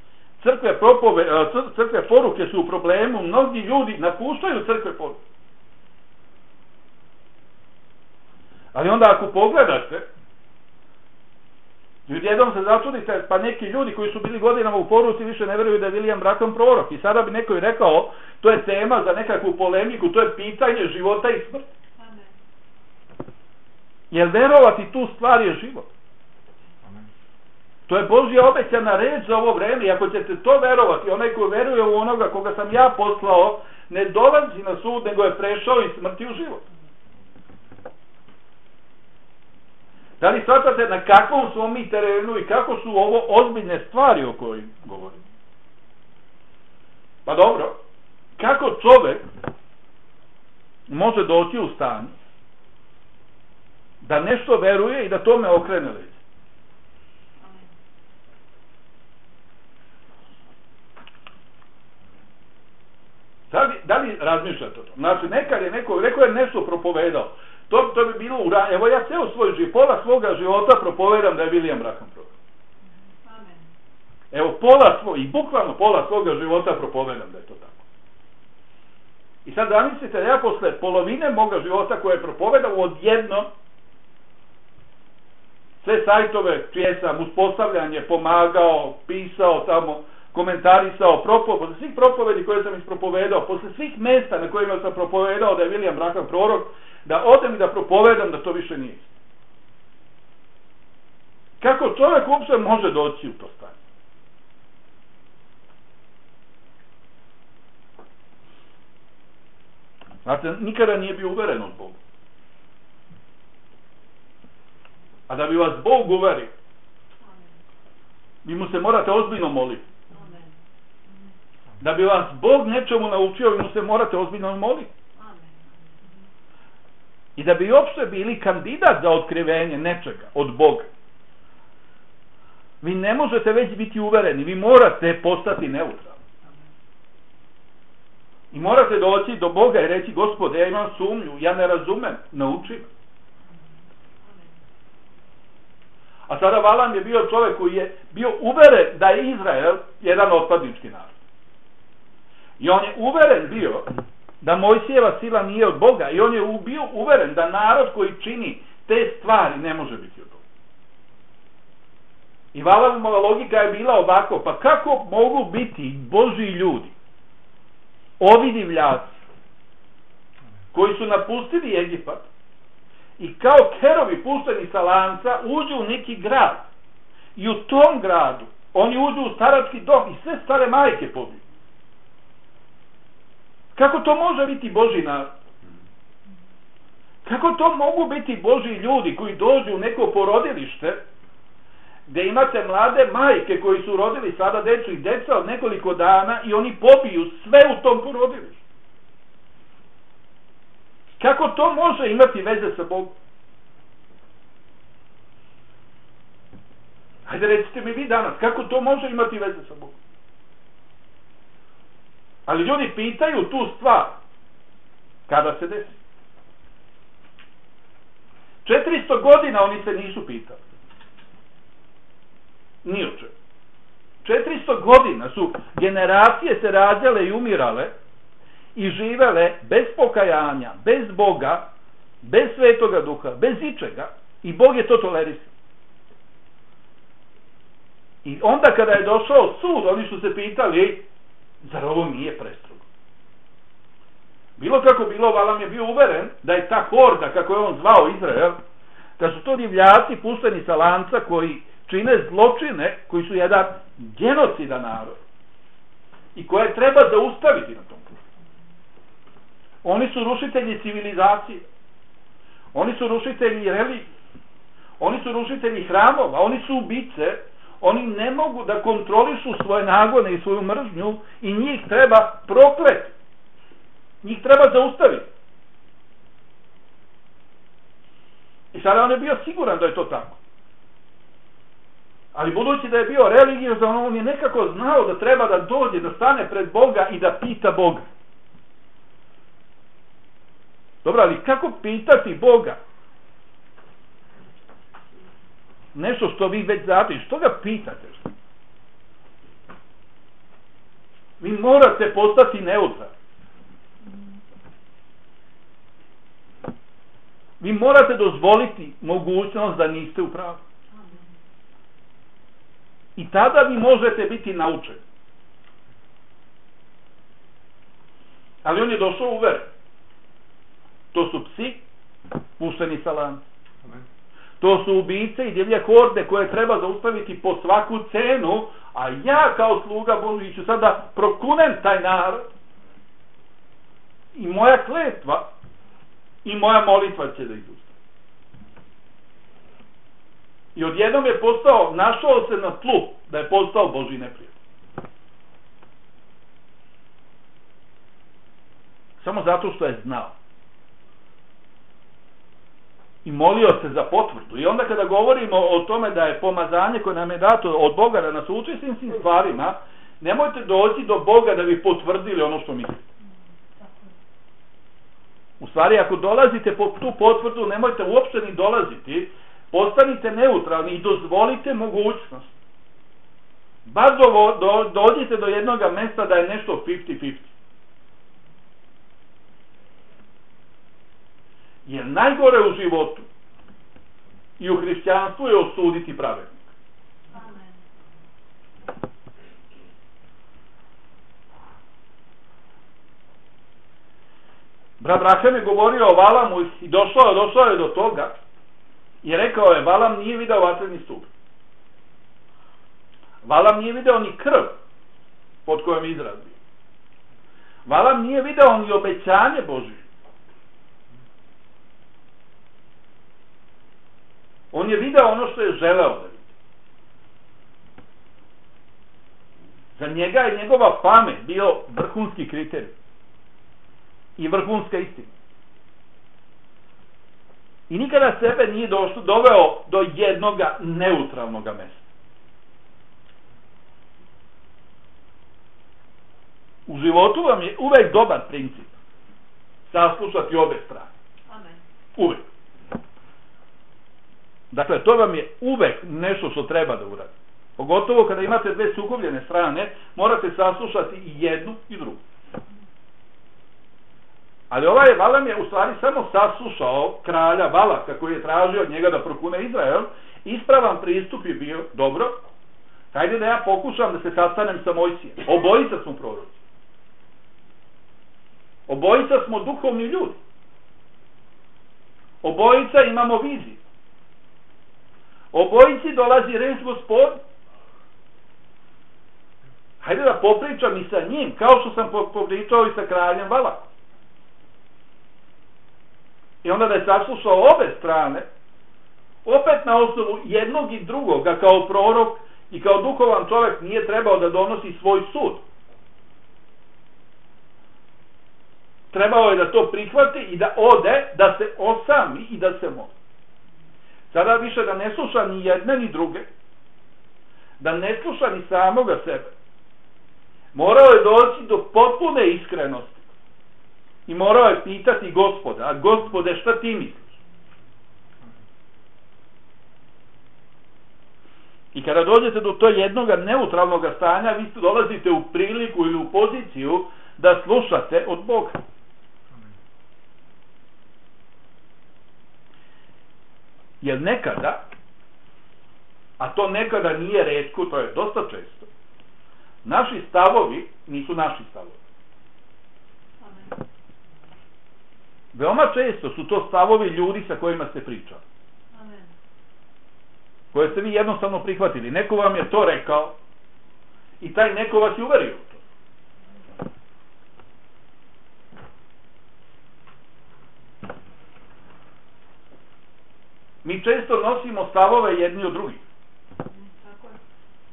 S1: crkve poruke su u problemu, mnogi ljudi napuštaju crkve poruke. Ali onda ako pogledate, ljudi jednom se začudite, pa neki ljudi koji su bili godinama u poruci više ne veruju da je William Branham prorok. I sada bi neko i rekao, to je tema za nekakvu polemiku, to je pitanje života i smrti. Jer verovati tu stvar je život. To je Božja obećana reč za ovo vreme i ako ćete to verovati, onaj ko veruje u onoga koga sam ja poslao, ne dolazi na sud, nego je prešao iz smrti u život. Da li shvatate na kakvom smo mi terenu i kako su ovo ozbiljne stvari o kojim govorim? Pa dobro, kako čovjek može doći u stan da nešto veruje i da tome okrene leđa? Da li razmišljate o to? Znači, nekad je neko je nešto propovedao. To bi bilo evo ja ceo svoj život, pola svoga života propovedam da je William Branham prorok. Evo bukvalno pola svoga života propovedam da je to tako. I sad zamislite, ja posle polovine moga života koje je propovedao odjedno sve sajtove čije sam uspostavljanje pomagao, pisao tamo, komentarisao, posle svih propovedi koje sam ispropovedao, posle svih mesta na kojima sam propovedao da je William Branham prorok, da odem i da propovedam da to više nije. Kako čovjek uopšte može doći u to stanje? Znate, nikada nije bio uveren od Boga. A da bi vas Bog uverio, vi mu se morate ozbiljno moliti. Da bi vas Bog nečemu naučio, vi mu se morate ozbiljno moliti. I da bi uopšte bili kandidat za otkrivenje nečega od Boga, vi ne možete već biti uvereni, vi morate postati neutralni. I morate doći do Boga i reći: Gospode, ja imam sumnju, ja ne razumem, nauči me. A sada Valam je bio čovjek koji je bio uveren da je Izrael jedan otpadnički narod. I on je uveren bio da Mojsijeva sila nije od Boga i on je bio uveren da narod koji čini te stvari ne može biti od Boga. I Valamova logika je bila ovako: pa kako mogu biti Božji ljudi, ovi divljaci koji su napustili Egipat i kao kerovi pušteni sa lanca uđu u neki grad i u tom gradu oni uđu u starački dom i sve stare majke pobiju? Kako to može biti Božji narod? Kako to mogu biti Božji ljudi koji dođu u neko porodilište gdje imate mlade majke koji su rodili sada decu i deca od nekoliko dana i oni pobiju sve u tom porodilištu? Kako to može imati veze sa Bogom? Hajde recite mi vi danas, kako to može imati veze sa Bogom? Ali ljudi pitaju tu stvar kada se desi. 400 godina oni se nisu pitali. Ni o čemu. 400 godina su generacije se rađale i umirale i živele bez pokajanja, bez Boga, bez Svetoga Duha, bez ičega, i Bog je to tolerisao. I onda kada je došao sud, oni su se pitali: zar ovo nije prestrogo? Bilo kako bilo, Valam je bio uveren da je ta horda, kako je on zvao Izrael, da su to divljaci pušteni sa lanca koji čine zločine, koji su jedan genocidan narod i koje treba zaustaviti na tom putu. Oni su rušitelji civilizacije, oni su rušitelji religije, oni su rušitelji hramova, oni su ubice, oni ne mogu da kontrolišu svoje nagone i svoju mržnju i njih treba prokleti, njih treba zaustaviti. I sada on je bio siguran da je to tako. Ali budući da je bio religiozan, on je nekako znao da treba da dođe, da stane pred Boga i da pita Boga. Dobro, ali kako pitati Boga nešto što vi već znate? I što ga pitate? Vi morate postati neutralni. Vi morate dozvoliti mogućnost da niste u pravu. I tada vi možete biti naučeni. Ali on je došao uveren. To su psi pušteni sa lanca. To su ubice i divlje horde koje treba zaustaviti po svaku cenu, a ja kao sluga Božji ću sada prokunem taj narod. I moja kletva i moja molitva će da izustavi. I odjednom je postao, našao se na tlu da je postao Božji neprijatelj. Samo zato što je znao. I molio se za potvrdu. I onda kada govorimo o tome da je pomazanje koje nam je dato od Boga da nas uči svim stvarima, nemojte doći do Boga da bi potvrdili ono što mislite. U stvari, ako dolazite po tu potvrdu, nemojte uopšte ni dolaziti, postanite neutralni i dozvolite mogućnost. Bar dođite do jednog mesta da je nešto 50-50. Jer najgore u životu i u hrišćanstvu je osuditi pravednika.
S3: Amen.
S1: Brat Brahem je govorio o Valamu i došao je do toga i rekao je, Valam nije video vatreni stup. Valam nije video ni krv pod kojom je izrazio. Valam nije video ni obećanje Božije. On je video ono što je želeo da vidi. Za njega je njegova pamet bio vrhunski kriterij i vrhunska istina. I nikada sebe nije doveo do jednog neutralnog mesta. U životu vam je uvek dobar princip saslušati obe strane.
S3: Amen.
S1: Uvek. Dakle, to vam je uvek nešto što treba da uradite. Pogotovo kada imate dve sukobljene strane, morate saslušati i jednu i drugu. Ali ovaj Valam je u stvari samo saslušao kralja Balaka koji je tražio od njega da prokune Izrael. Ispravan pristup je bio, dobro, hajde da ja pokušam da se sastanem sa Mojsijem. Obojica smo proroci. Obojica smo duhovni ljudi. Obojica imamo viziju. Obojici dolazi reč Gospod. Hajde da popričam i sa njim, kao što sam popričao i sa kraljem Valakom. I onda da je saslušao obe strane, opet na osnovu jednog i drugoga, kao prorok i kao duhovan čovjek nije trebao da donosi svoj sud. Trebao je da to prihvati i da ode, da se osami i da se moli. Sada više da ne sluša ni jedne ni druge, da ne sluša ni samoga sebe. Morao je doći do potpune iskrenosti i morao je pitati Gospoda, a Gospode, šta ti misliš? I kada dođete do tog jednog neutralnog stanja, vi dolazite u priliku ili u poziciju da slušate od Boga. Jer nekada, a to nekada nije retko, to je dosta često, naši stavovi nisu naši stavovi.
S3: Amen.
S1: Veoma često su to stavovi ljudi sa kojima ste pričali.
S3: Amen.
S1: Koje ste vi jednostavno prihvatili. Neko vam je to rekao i taj neko vas je uverio u to. Mi često nosimo stavove jedni od drugih.
S3: Tako je.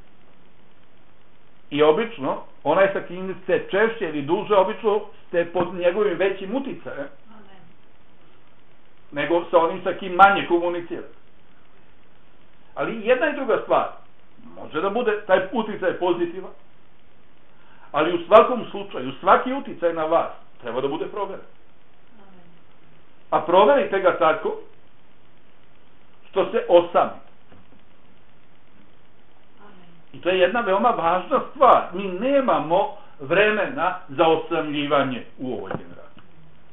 S1: I obično, onaj sa kim ste češće ili duže, obično ste pod njegovim većim uticajem,
S3: Amen.
S1: nego sa onim sa kim manje komunicirate. Ali jedna i druga stvar, može da bude taj uticaj pozitivan, ali u svakom slučaju, svaki uticaj na vas treba da bude proveren.
S3: Amen.
S1: A proverite ga tako što se osamite.
S3: Amen.
S1: I to je jedna veoma važna stvar. Mi nemamo vremena za osamljivanje u ovoj generaciji.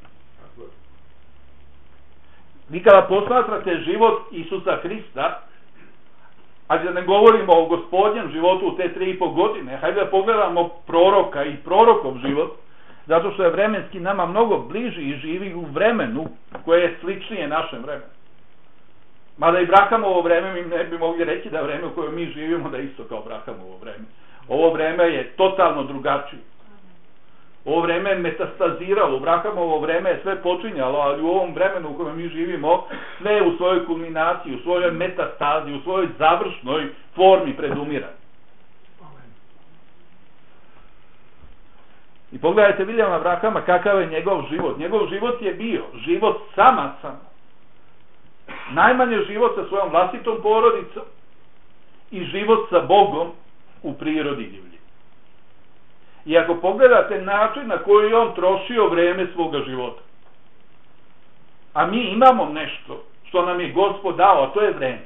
S1: Vi kada posmatrate život Isusa Hrista, ali da ne govorimo o Gospodnjem životu u te 3,5 godine, hajde da pogledamo proroka i prorokov život, zato što je vremenski nama mnogo bliži i živi u vremenu koje je sličnije našem vremenu. Mada i Brahamovo vreme mi ne bi mogli reći da je vreme u kojem mi živimo da je isto kao Brahamovo vreme. Ovo vreme je totalno drugačije. Ovo vreme je metastaziralo, u Brahamovo vreme je sve počinjalo, ali u ovom vremenu u kojem mi živimo, sve je u svojoj kulminaciji, u svojoj metastazi, u svojoj završnoj formi predumiranja. I pogledajte Vilijama Brahama kakav je njegov život. Njegov život je bio život samaca. Najmanje život sa svojom vlastitom porodicom i život sa Bogom u prirodi divlji. I ako pogledate način na koji je on trošio vreme svoga života, a mi imamo nešto što nam je Gospod dao, a to je vreme.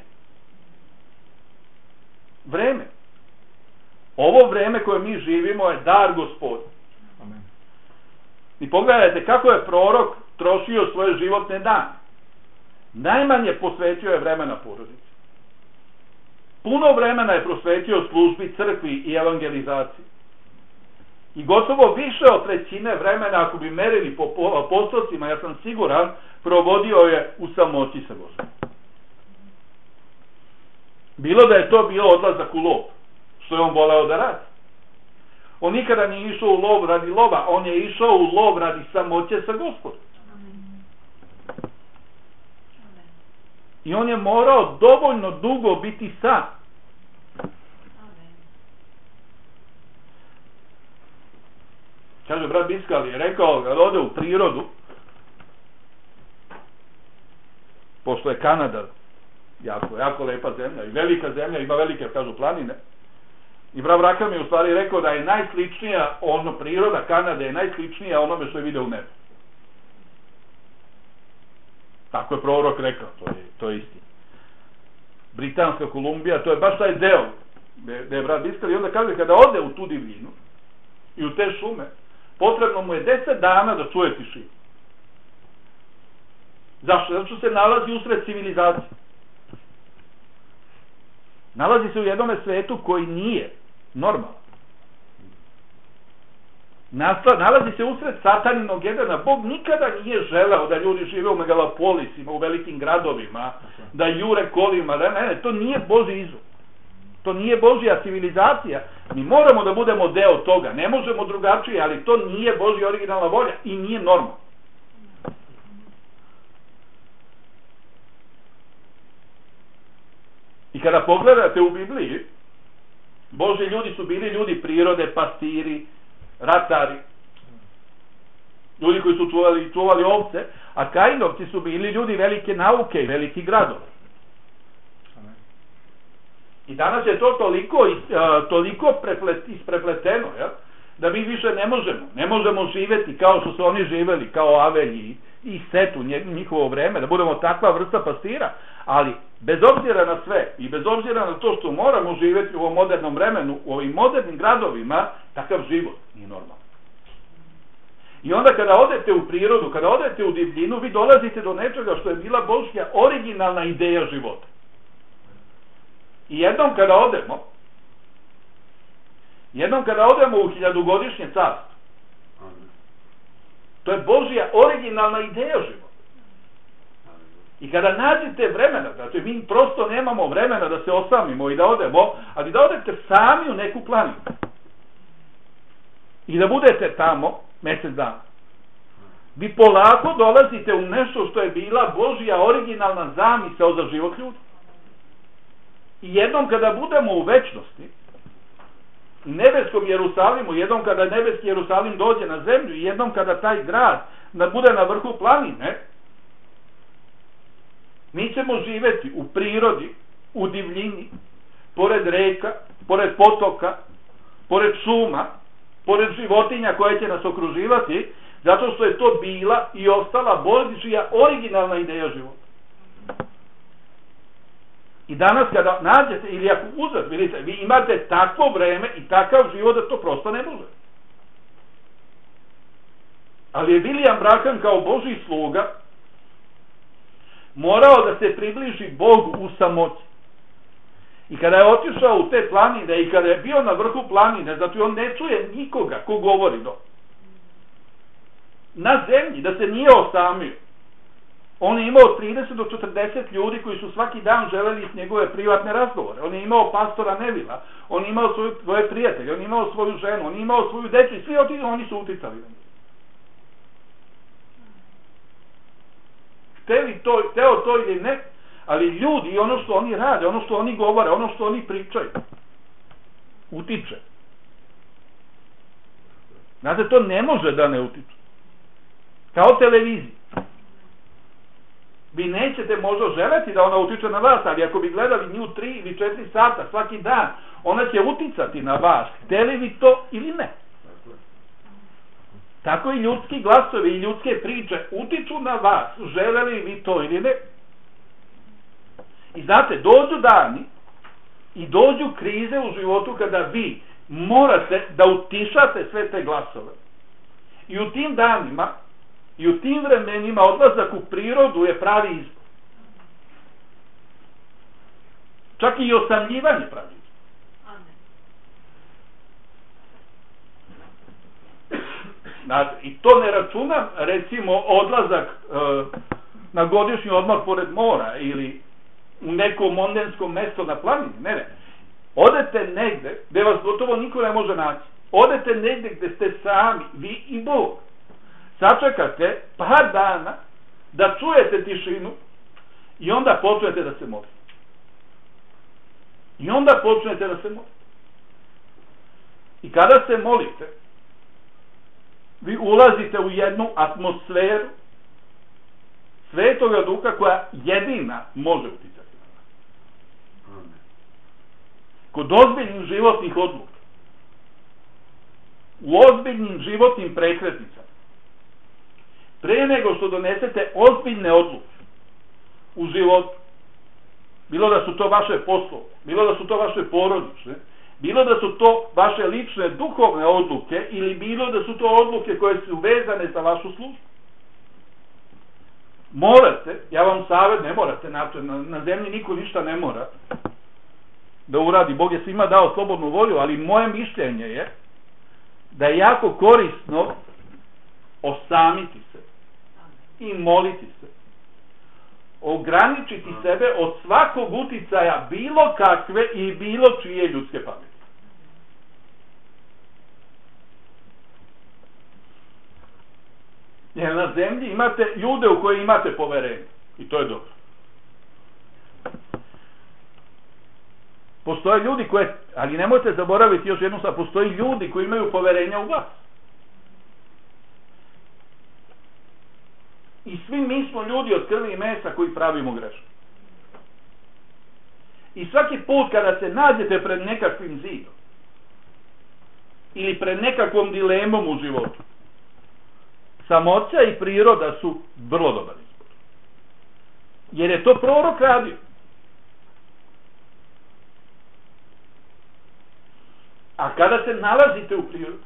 S1: Vreme. Ovo vreme koje mi živimo je dar Gospoda.
S2: Amen.
S1: I pogledajte kako je prorok trošio svoje životne dane. Najmanje posvetio je vremena porodici. Puno vremena je posvetio službi, crkvi i evangelizaciji. I gotovo više od trećine vremena, ako bi merili po postocima, ja sam siguran, provodio je u samoći sa Gospodom. Bilo da je to bio odlazak u lov, što je on voleo da radi. On nikada nije išao u lov radi lova, on je išao u lov radi samoće sa Gospodom. I on je morao dovoljno dugo biti sam. Kaže brat Biskali, je rekao da ode u prirodu, pošto je Kanada jako lepa zemlja i velika zemlja, ima velike, kažu, planine. I brat Braka mi je u stvari rekao da je najsličnija, priroda Kanade je najsličnija onome što je video u nebu. Tako je prorok rekao, to je istina. Britanska Kolumbija, to je baš taj deo gde je brat Biskali, i onda kaže kada ode u tu divljinu i u te šume, potrebno mu je 10 dana da čuje tišinu. Zašto? Zato što se nalazi usred civilizacije. Nalazi se u jednom svetu koji nije normalan. Nalazi se usred sataninog jedana. Bog nikada nije želeo da ljudi žive u megalopolisima, u velikim gradovima, da jure kolima. Ne, to nije Božji izum. To nije Božja civilizacija. Mi moramo da budemo deo toga. Ne možemo drugačije, ali to nije Božja originalna volja i nije normalno. I kada pogledate u Bibliji, Božji ljudi su bili ljudi prirode, pastiri, ratari, ljudi koji su čuvali ovce, a Kainovci su bili ljudi velike nauke i veliki gradovi. I danas je to toliko isprepleteno, ja, da mi više ne možemo živeti kao što su oni živeli, kao Avelji i Setu, njihovo vreme, da budemo takva vrsta pastira, ali bez obzira na sve i bez obzira na to što moramo živeti u ovom modernom vremenu, u ovim modernim gradovima, takav život nije normalan. I onda kada odete u prirodu, kada odete u divljinu, vi dolazite do nečega što je bila Božja originalna ideja života. I jednom kada odemo u hiljadugodišnje carstvo, to je Božja originalna ideja života. I kada nađete vremena, znači mi prosto nemamo vremena da se osamimo i da odemo, ali da odete sami u neku planinu i da budete tamo mjesec dana, vi polako dolazite u nešto što je bila Božja originalna zamisao za život ljudi. I jednom kada budemo u večnosti, u nebeskom Jerusalimu, jednom kada nebeski Jerusalim dođe na zemlju, i jednom kada taj grad bude na vrhu planine, mi ćemo živeti u prirodi, u divljini, pored reka, pored potoka, pored šuma, pored životinja koje će nas okruživati, zato što je to bila i ostala Božja originalna ideja života. I danas kada nađete, ili ako uzad, vidite, vi imate takvo vreme i takav život da to prosto ne može. Ali je William Branham kao Božji sluga morao da se približi Bogu u samoći. I kada je otišao u te planine i kada je bio na vrhu planine, zato on ne čuje nikoga ko govori do na zemlji, da se nije osamio. On je imao 30 do 40 ljudi koji su svaki dan želeli njegove privatne razgovore. On je imao pastora Nevila, on je imao svoje prijatelje, on je imao svoju ženu, on je imao svoju decu i svi oni su uticali na njega. Hteo to ili ne, ali ljudi, ono što oni rade, ono što oni govore, ono što oni pričaju, utiče. Znate, to ne može da ne utiče. Kao televizija. Vi nećete možda želeti da ona utiče na vas, ali ako bi gledali nju 3 ili 4 sata svaki dan, ona će uticati na vas, hteli vi to ili ne. Tako i ljudski glasovi i ljudske priče utiču na vas, želeli vi to ili ne. I znate, dođu dani i dođu krize u životu kada vi morate da utišate sve te glasove. I u tim danima i u tim vremenima odlazak u prirodu je pravi izbor. Čak i osamljivanje pravi izbor. I to ne računam, recimo, odlazak na godišnji odmor pored mora ili u neko mondensko mesto na planini. Ne. Odete negde gde vas gotovo niko ne može naći. Odete negde gde ste sami, vi i Bog. Sačekate par dana da čujete tišinu i onda počnete da se molite. I kada se molite, vi ulazite u jednu atmosferu Svetoga Duha koja jedina može uticati na vas. Kod ozbiljnih životnih odluka, u ozbiljnim životnim prekretnicama, pre nego što donesete ozbiljne odluke u životu, bilo da su to vaše poslove, bilo da su to vaše porodične, bilo da su to vaše lične duhovne odluke ili bilo da su to odluke koje su vezane za vašu službu. Morate, ja vam savjet, ne morate, na zemlji niko ništa ne mora da uradi. Bog je svima dao slobodnu volju, ali moje mišljenje je da je jako korisno osamiti se i moliti se. Ograničiti sebe od svakog uticaja bilo kakve i bilo čije ljudske pameti. Jer na zemlji imate ljude u koje imate poverenje. I to je dobro. Postoje ljudi koje, ali nemojte zaboraviti još jednu stvar, postoji ljudi koji imaju poverenja u vas. I svi mi smo ljudi od krvi i mesa koji pravimo greške. I svaki put kada se nađete pred nekakvim zidom ili pred nekakvom dilemom u životu, samoća i priroda su vrlo dobar izbor. Jer je to prorok radio. A kada se nalazite u prirodi,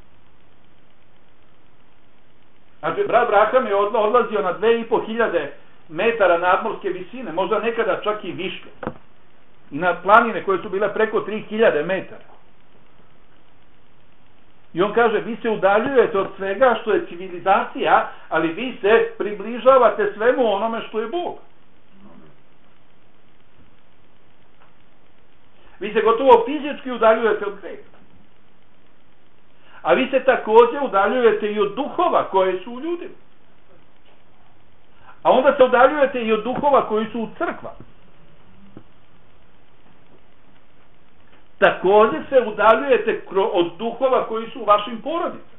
S1: znači, brat Braham je odlazio na 2500 metara nadmorske visine, možda nekada čak i više. I na planine koje su bile preko 3000 metara. I on kaže, vi se udaljujete od svega što je civilizacija, ali vi se približavate svemu onome što je Bog. Vi se gotovo fizički udaljujete od greka. A vi se također udaljujete i od duhova koje su u ljudima. A onda se udaljujete i od duhova koji su u crkva. Također se udaljujete od duhova koji su u vašim porodicama.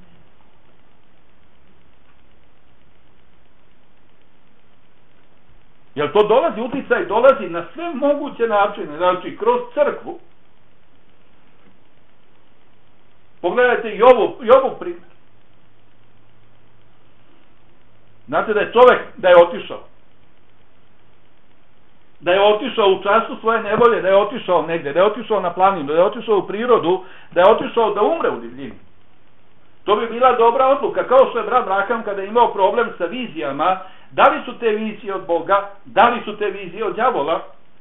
S1: Jer to dolazi, uticaj dolazi na sve moguće načine, znači kroz crkvu. Pogledajte i ovu primjer. Znate da je čovjek, da je otišao. Da je otišao u času svoje nevolje, da je otišao negdje, da je otišao na planinu, da je otišao u prirodu, da je otišao da umre u divljini. To bi bila dobra odluka, kao što je brat Braham kada je imao problem sa vizijama, da li su te vizije od Boga, da li su te vizije od đavola.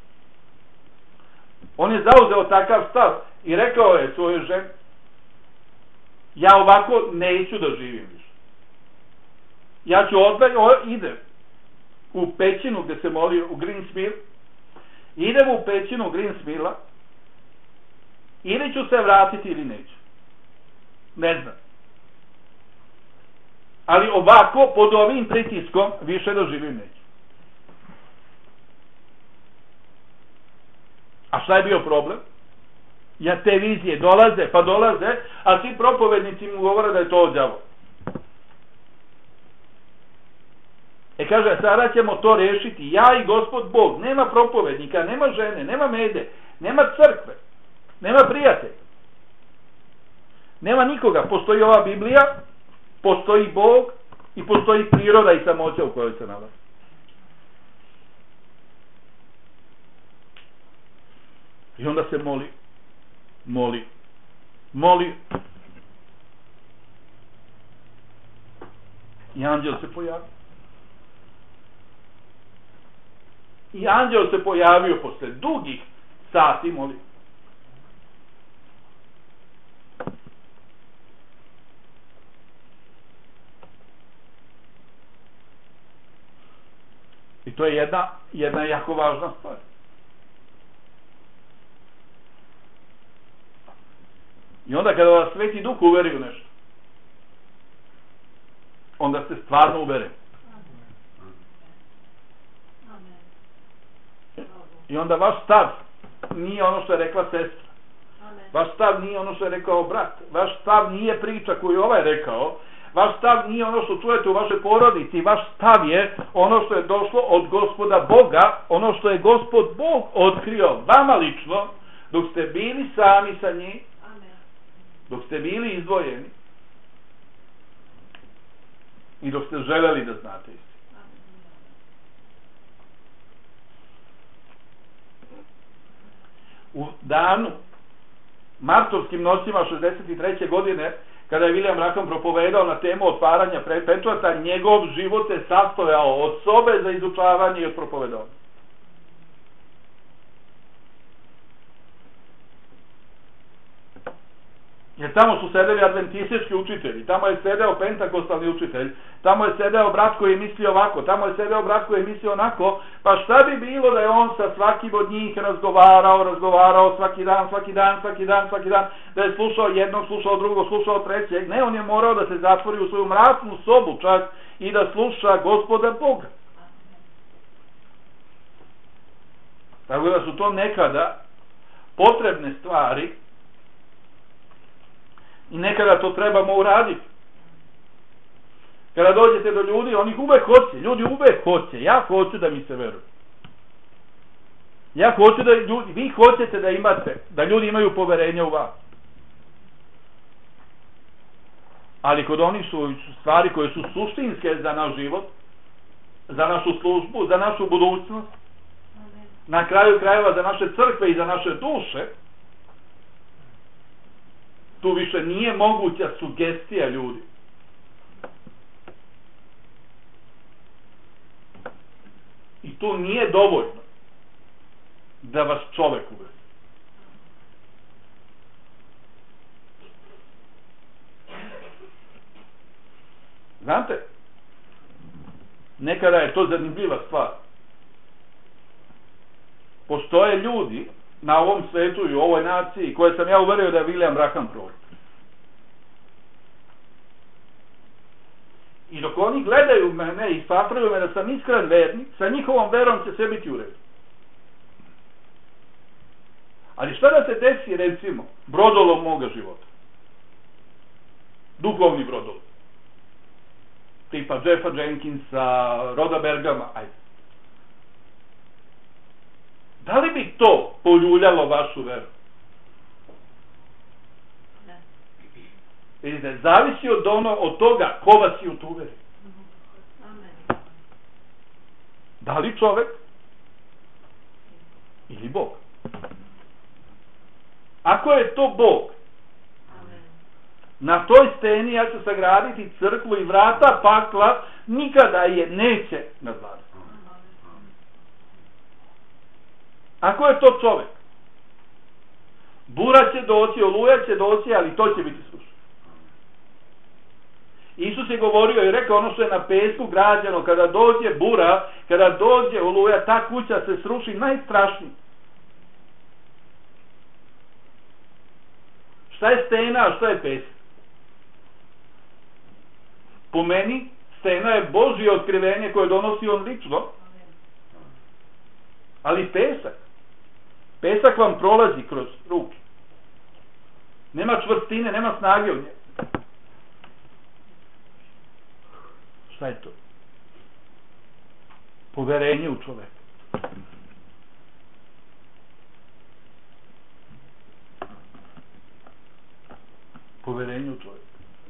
S1: On je zauzeo takav stav i rekao je svojoj ženi, ja ovako neću da živim više. Ja ću idem u pećinu gdje se molio u Greensmill, idem u pećinu Greensmilla, ili ću se vratiti ili neću. Ne znam. Ali ovako, pod ovim pritiskom, više doživim neću. A šta je bio problem? Ja te vizije dolaze, pa dolaze, a svi propovednici mu govore da je to đavo. Kaže, sada ćemo to rešiti, ja i Gospod Bog, nema propovednika, nema žene, nema mede, nema crkve, nema prijatelja, nema nikoga, postoji ova Biblija, postoji Bog i postoji priroda i samoća u kojoj se nalazi. I onda se moli. I anđel se pojavio. I anđel se pojavio posle dugih sati molitve. I to je jedna jako važna stvar. I onda kada vas Sveti Duh uveri u nešto, onda ste stvarno uvereni. I onda vaš stav nije ono što je rekla sestra. Vaš stav nije ono što je rekao brat. Vaš stav nije priča koju je ovaj rekao. Vaš stav nije ono što čujete u vašoj porodici. Vaš stav je ono što je došlo od Gospoda Boga, ono što je Gospod Bog otkrio vama lično, dok ste bili sami sa njim, dok ste bili izdvojeni i dok ste želeli da znate istinu. U danu, martovskim noćima 63. godine, kada je William Rackham propovedao na temu otvaranja pečata, njegov život se sastojao od sobe za izučavanje i od propovedovanja. Jer tamo su sedeli adventistički učitelji, tamo je sedeo pentakostalni učitelj, tamo je sedeo brat koji je mislio ovako, tamo je sedeo brat koji je mislio onako, pa šta bi bilo da je on sa svakim od njih razgovarao svaki dan, da je slušao jednog, slušao drugog, slušao trećeg. Ne, on je morao da se zatvori u svoju mračnu sobu čak i da sluša Gospoda Boga. Tako da su to nekada potrebne stvari i nekada to trebamo uraditi. Kada dođete do ljudi, oni uvek hoće, ljudi uvek hoće, ja hoću da mi se veruje. Ja hoću da ljudi, vi hoćete da imate, da ljudi imaju poverenje u vas. Ali kod onih su stvari koje su suštinske za naš život, za našu službu, za našu budućnost, na kraju krajeva za naše crkve i za naše duše, tu više nije moguća sugestija ljudi. I tu nije dovoljno da vas čovek uveri. Znate, nekada je to zanimljiva stvar. Postoje ljudi na ovom svetu i u ovoj naciji koje sam ja uverio da je William Rackham prorok. I dok oni gledaju mene i smatraju me da sam iskren vernik, sa njihovom verom će sve biti u redu. Ali šta da se desi, recimo, brodolom moga života? Duhovni brodolom. Tipa Jeffa Jenkinsa, Roda Bergama, ajde. Da li bi to poljuljalo vašu veru? Ne. Vidite, zavisi od toga ko vas je u tu veri. Amen. Da li čovek ili Bog? Ako je to Bog, amen, na toj steni ja ću sagraditi crkvu i vrata pakla nikada je neće nadvladati. Ako je to čovek, bura će doći, oluja će doći, ali to će biti slušano. Isus Isus je govorio i rekao ono što je na pesku građeno, kada dođe bura, kada dođe oluja, ta kuća se sruši najstrašnije. Šta je stena, a šta je pesak? Po meni, stena je Božje otkrivenje koje donosi on lično, ali pesak vam prolazi kroz ruke. Nema čvrstine, nema snage u njemu. Šta je to? Poverenje u čoveka. Poverenje u čoveka.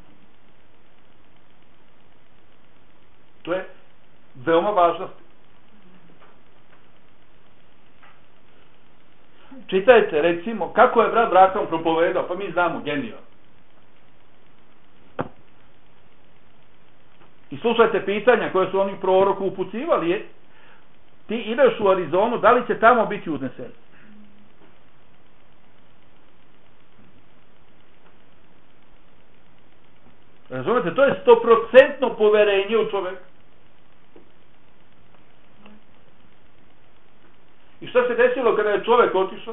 S1: To je veoma važno. Čitajte, recimo, kako je brat Braham propovedao, pa mi znamo, genio. I slušajte pitanja koje su oni proroku upućivali. Ti ideš u Arizonu, da li će tamo biti uznesen? Razumete, to je 100% poverenje u čoveka. I šta se desilo kada je čovek otišao?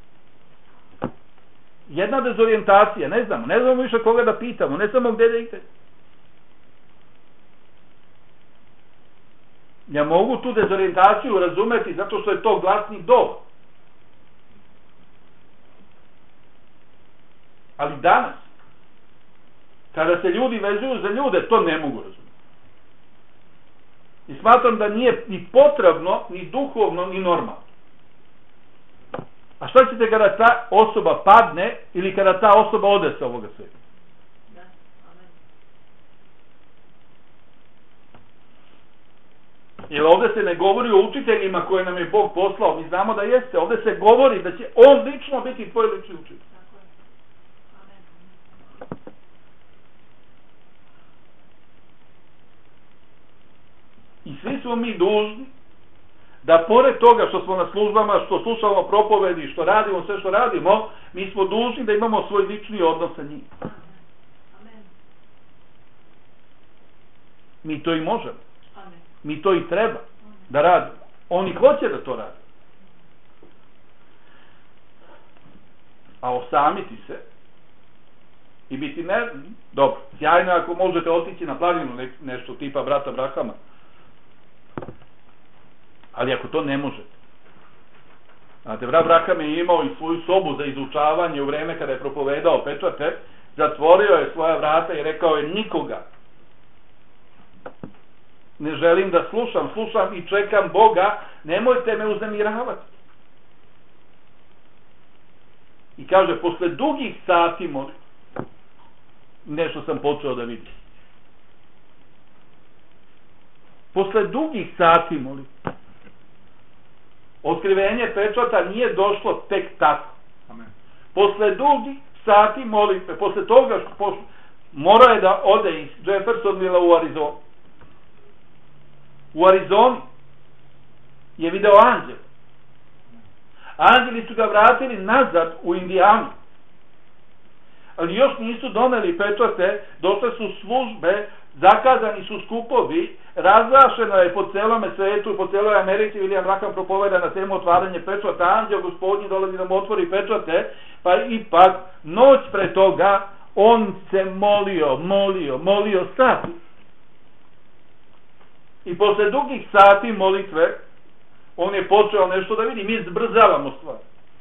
S1: Jedna dezorijentacija, ne znamo više koga da pitamo, ne znamo gde da ide. Ja mogu tu dezorijentaciju razumeti zato što je to glasni dov. Ali danas, kada se ljudi vezuju za ljude, to ne mogu razumeti. I smatram da nije ni potrebno, ni duhovno, ni normalno. A šta ćete kada ta osoba padne ili kada ta osoba ode sa ovoga sveta? Jer ovdje se ne govori o učiteljima koje nam je Bog poslao. Mi znamo da jeste. Ovdje se govori da će on lično biti tvoj lični učitelj. I svi smo mi dužni da pored toga što smo na službama, što slušamo propovedi, što radimo sve što radimo, mi smo dužni da imamo svoj lični odnos sa njim. Mi to i možemo. Mi to i treba da radimo. Oni hoće da to radi. A osamiti se i biti dobro, sjajno ako možete otići na planinu nešto tipa brata Brahama. Ali ako to ne možete. Znate, brat Braham je imao i svoju sobu za izučavanje u vreme kada je propovedao pečate, zatvorio je svoja vrata i rekao je nikoga ne želim da slušam i čekam Boga, nemojte me uznemiravati. I kaže, posle dugih sati molim, nešto sam počeo da vidim. Posle dugih sati molim, otkrivenje pečata nije došlo tek tako. Amen. Posle dugih sati molitve, posle toga što morao je da ode iz Jeffersonville u Arizonu. U Arizoni je video anđel. Anđeli su ga vratili nazad u Indijanu. Ali još nisu doneli pečate, došle su službe, zakazani su skupovi, razglašeno je po celome svetu, po celoj Americi, William Braham propoveda na temu otvaranje pečata, anđel gospodnji dolazi da mu otvori pečate, pa ipak noć pre toga on se molio sati. I posle dugih sati molitve on je počeo nešto da vidi. Mi zbrzavamo stvari.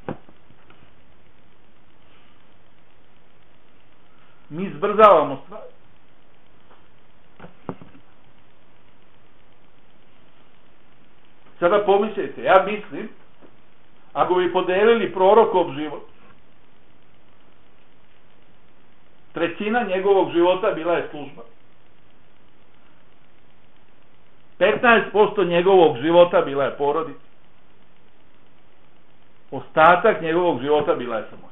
S1: Sada pomislite, ja mislim, ako bi podelili prorokov život, trećina njegovog života bila je služba. 15% njegovog života bila je porodica. Ostatak njegovog života bila je samoća.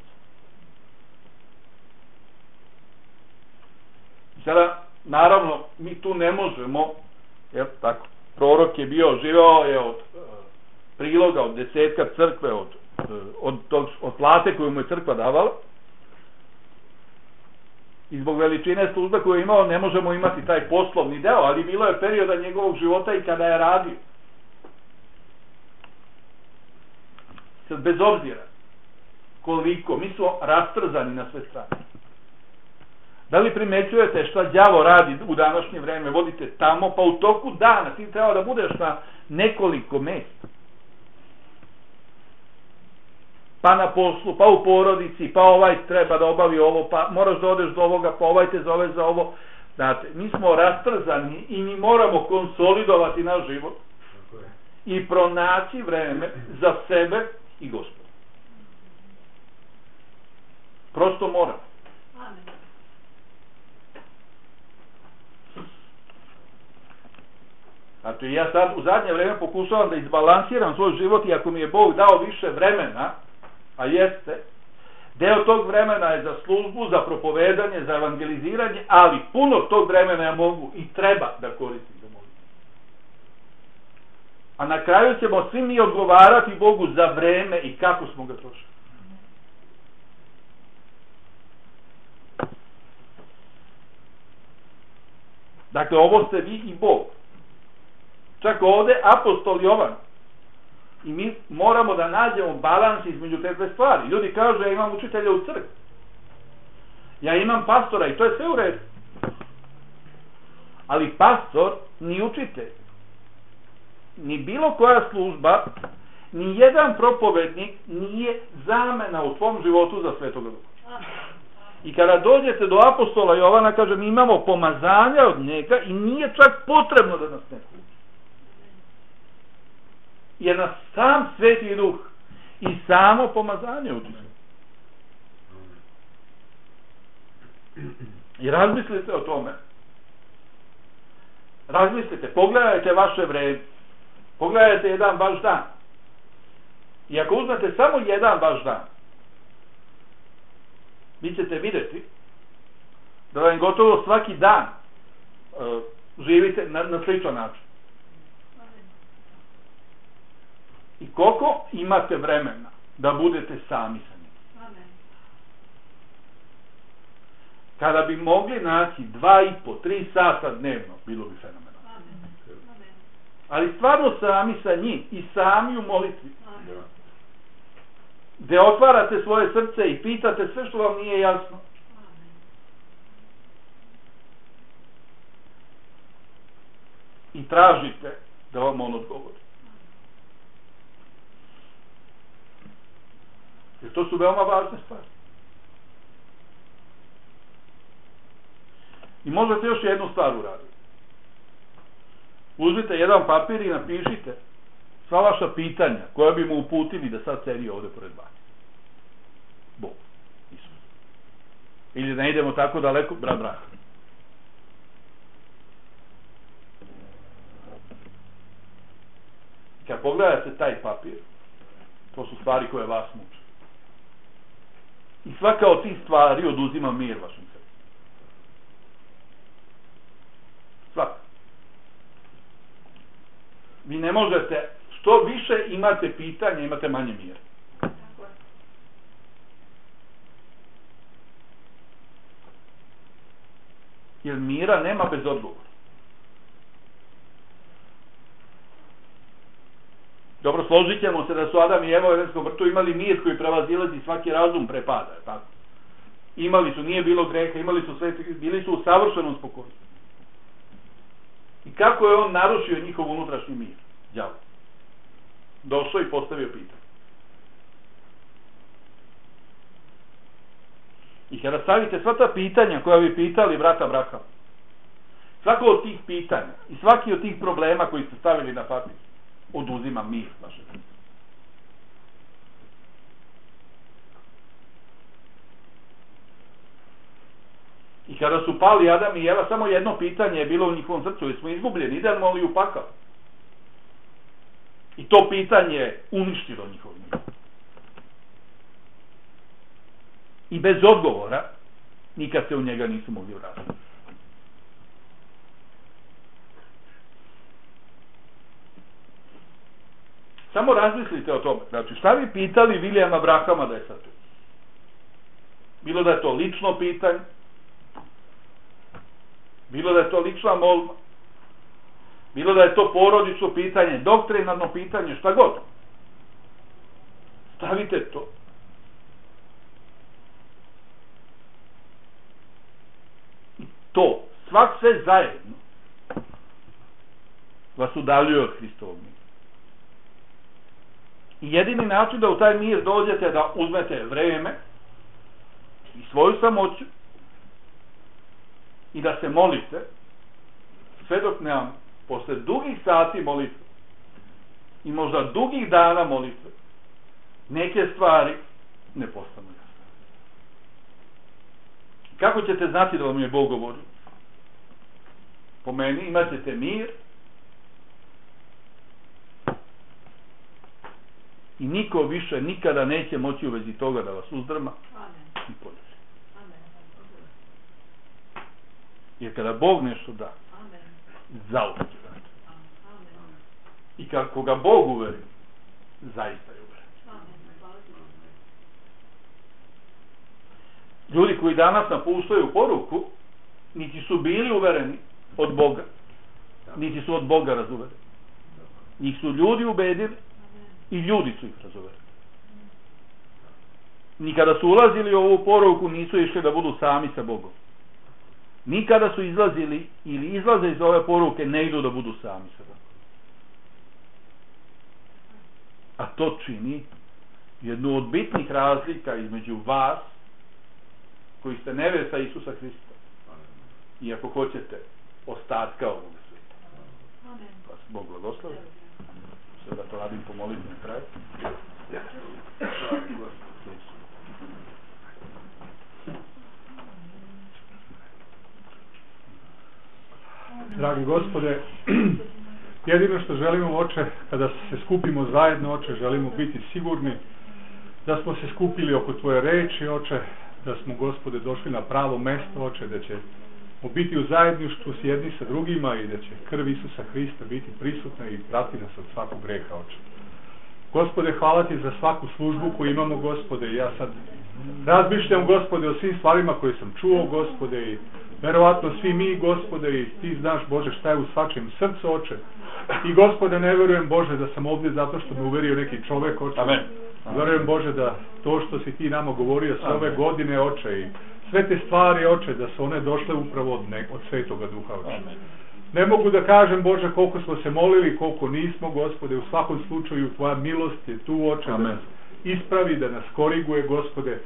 S1: Sada, naravno, mi tu ne možemo, jer tako, prorok je bio, živeo je od priloga, od desetka crkve, od plate koju mu je crkva davala. I zbog veličine službe koju je imao ne možemo imati taj poslovni deo, ali bilo je perioda njegovog života i kada je radio. Sad, bez obzira koliko, mi smo rastrzani na sve strane. Da li primećujete šta đavo radi u današnje vreme? Vodite tamo, pa u toku dana ti treba da budeš na nekoliko mjesta. Pa na poslu, pa u porodici, pa ovaj treba da obavi ovo, pa moraš da odeš do ovoga, pa ovaj te zove za ovo. Znate, mi smo rastrzani i mi moramo konsolidovati naš život i pronaći vreme za sebe i Gospoda. Prosto moramo.
S3: Amen.
S1: Znači, ja sad u zadnje vrijeme pokušavam da izbalansiram svoj život i ako mi je Bog dao više vremena, a jeste, deo tog vremena je za službu, za propovedanje, za evangeliziranje, ali puno tog vremena ja mogu i treba da koristim za molitvu. A na kraju ćemo svi mi odgovarati Bogu za vreme i kako smo ga trošili. Dakle, ovo ste vi i Bog. Čak ovdje apostol Jovan. I mi moramo da nađemo balans između te dve stvari. Ljudi kažu, ja imam učitelja u crkvi. Ja imam pastora i to je sve u redu. Ali pastor ni učitelj, ni bilo koja služba, ni jedan propovednik nije zamena u svom životu za Svetoga Duha. I kada dođete do apostola Jovana, kaže, mi imamo pomazanja od njega i nije čak potrebno da nas ne uči. Jer nas sam Sveti Duh i samo pomazanje uči. I razmislite o tome. Razmislite, pogledajte vaše vreme. Pogledajte jedan vaš dan. I ako uzmete samo jedan vaš dan, vi ćete vidjeti da vam gotovo svaki dan živite na sličan način. I koliko imate vremena da budete sami sa njim. Kada bi mogli naći 2,5-3 sata dnevno, bilo bi fenomenalno. Ali stvarno sami sa njim i sami u molitvi. Gde otvarate svoje srce i pitate sve što vam nije jasno. I tražite da vam on odgovori. Jer to su veoma važne stvari. I možete još jednu stvar uraditi. Uzmite jedan papir i napišite sva vaša pitanja koja bi mu uputili da sad sedi ovdje pored vas. Bog, Isus. Ili da ne idemo tako daleko, brat Brah. Kad pogledate taj papir, to su stvari koje vas muče. I svaka od tih stvari oduzima mir vašem srcu. Svaka. Vi ne možete, što više imate pitanja, imate manje mira. Jer mira nema bez odgovora. Dobro, složit ćemo se da su Adam i Eva u Edenskom vrtu imali mir koji prevazilazi svaki razum pre pada. Tako. Imali su, nije bilo greha, imali su sve, bili su u savršenom spokojstvu. I kako je on narušio njihov unutrašnji mir? Đavo. Došao i postavio pitanje. I kada stavite sva ta pitanja koja bi pitali brata Braha, svako od tih pitanja i svaki od tih problema koji ste stavili na papir oduzima mir vaše srce. I kada su pali Adam i Eva, samo jedno pitanje je bilo u njihovom srcu, jer smo izgubljeni, idemo li u pakao? I to pitanje je uništilo njihov mir. I bez odgovora nikad se u njega nisu mogli vratiti. Samo razmislite o tome. Znači, šta bi pitali Vilijama Brahama da je sad tu? Bilo da je to lično pitanje, bilo da je to lična molba, bilo da je to porodično pitanje, doktrinarno pitanje, šta god. Stavite to. To, sve zajedno vas udaljuje od Hristovog mira. I jedini način da u taj mir dođete, da uzmete vreme i svoju samoću i da se molite, sve dok nam posle dugih sati molitve i možda dugih dana molitve neke stvari ne postanu jasne. Kako ćete znati da vam je Bog govorio? Po meni imat ćete mir i niko više nikada neće moći u vezi toga da vas uzdrma i podrži. Jer kada Bog nešto da, zauvek će dati. I kako ga Bog uveri, zaista je uveri. Ljudi koji danas napuštaju poruku, niti su bili uvereni od Boga, niti su od Boga razuvereni. Njih su ljudi ubedili i ljudi su ih razuvereni. Nikada su ulazili u ovu poruku, nisu išli da budu sami sa Bogom. Nikada su izlazili ili izlaze iz ove poruke, ne idu da budu sami sa Bogom. A to čini jednu od bitnih razlika između vas koji ste nevesta Isusa Hrista i ako hoćete ostatka ovog sveta. Vas Bog blagoslovi. Sve da to radim po molitvi na kraju.
S2: Dragi Gospode, jedino što želimo, Oče, kada se skupimo zajedno, Oče, želimo biti sigurni da smo se skupili oko Tvoje reči, Oče, da smo, Gospode, došli na pravo mesto, Oče, da ćemo biti u zajedništvu s jedni sa drugima i da će krv Isusa Hrista biti prisutna i prati nas od svakog greha, Oče. Gospode, hvala Ti za svaku službu koju imamo, Gospode, ja sad razmišljam, Gospode, o svim stvarima koje sam čuo, Gospode, i verovatno svi mi, Gospode, i Ti znaš, Bože, šta je u svačijem srcu, Oče. I, Gospode, ne verujem, Bože, da sam ovdje zato što me uverio neki čovek, Oče.
S1: Amen.
S2: Verujem, Bože, da to što si Ti nama govorio sve ove godine, Oče, i sve te stvari, Oče, da su one došle upravo od Svetoga Duha, Oče. Ne mogu da kažem, Bože, koliko smo se molili, koliko nismo, Gospode, u svakom slučaju Tvoja milost je tu, Oče, da nas ispravi, da nas koriguje, Gospode.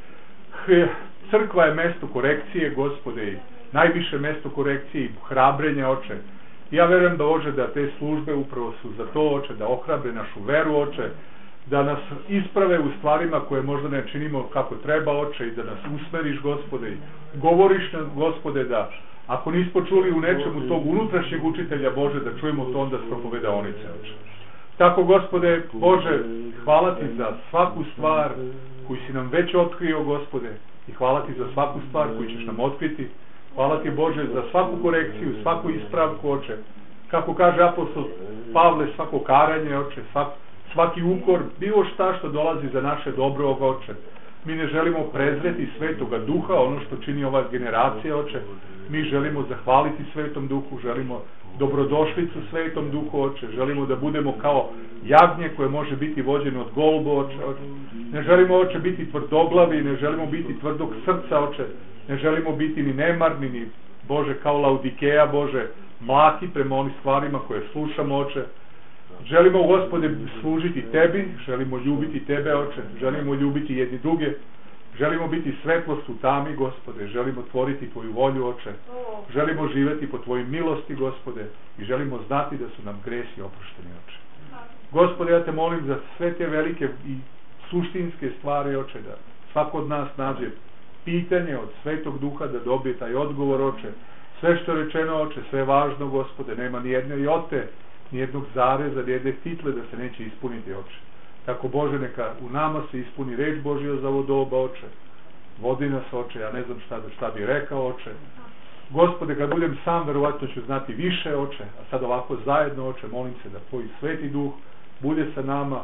S2: Crkva je mesto korekcije, Gospode, i najviše mesto korekcije i hrabrenja, Oče. Ja verujem, Bože, da te službe upravo su za to, Oče, da ohrabre našu veru, Oče, da nas isprave u stvarima koje možda ne činimo kako treba, Oče, i da nas usmeriš, Gospode, i govoriš nam, Gospode, da ako nismo čuli u nečemu tog unutrašnjeg učitelja, Bože, da čujemo to onda s propovedaonice, Oče. Tako, Gospode, Bože, hvala Ti za svaku stvar koju si nam već otkrio, Gospode, i hvala Ti za svaku stvar koju ćeš nam otkriti. Hvala Ti, Bože, za svaku korekciju, svaku ispravku, Oče. Kako kaže apostol Pavle, svako karanje, Oče, svaki ukor, bilo šta što dolazi za naše dobro, Oče. Mi ne želimo prezreti Svetoga Duha, ono što čini ova generacija, Oče. Mi želimo zahvaliti Svetom Duhu, želimo dobrodošlicu Svetom Duhu, Oče. Želimo da budemo kao jagnje koje može biti vođeno od golba, Oče. Ne želimo, Oče, biti tvrdoglavi, ne želimo biti tvrdog srca, Oče. Ne želimo biti ni nemarni, ni, Bože, kao Laudikeja, Bože, mlaki prema onim stvarima koje slušamo, Oče. Želimo, Gospode, služiti Tebi, želimo ljubiti Tebe, Oče, želimo ljubiti jedni druge, želimo biti svetlost u tami, Gospode, želimo tvoriti Tvoju volju, Oče, želimo živeti po Tvojim milosti, Gospode, i želimo znati da su nam gresi oprošteni, Oče. Gospode, ja Te molim za sve te velike i suštinske stvari, Oče, da svako od nas nađe pitanje od Svetog Duha, da dobije taj odgovor, Oče. Sve što je rečeno, Oče, sve je važno, Gospode, nema ni jedne jote, ni jednog zareza, ni jedne title da se neće ispuniti, Oče. Tako, Bože, neka u nama se ispuni reč Božja za ovo doba, Oče. Vodi nas, Oče, ja ne znam šta bi rekao, Oče. Gospode, kad budem sam, verovatno ću znati više, Oče, a sad ovako zajedno, Oče, molim se da Tvoj Sveti Duh bude sa nama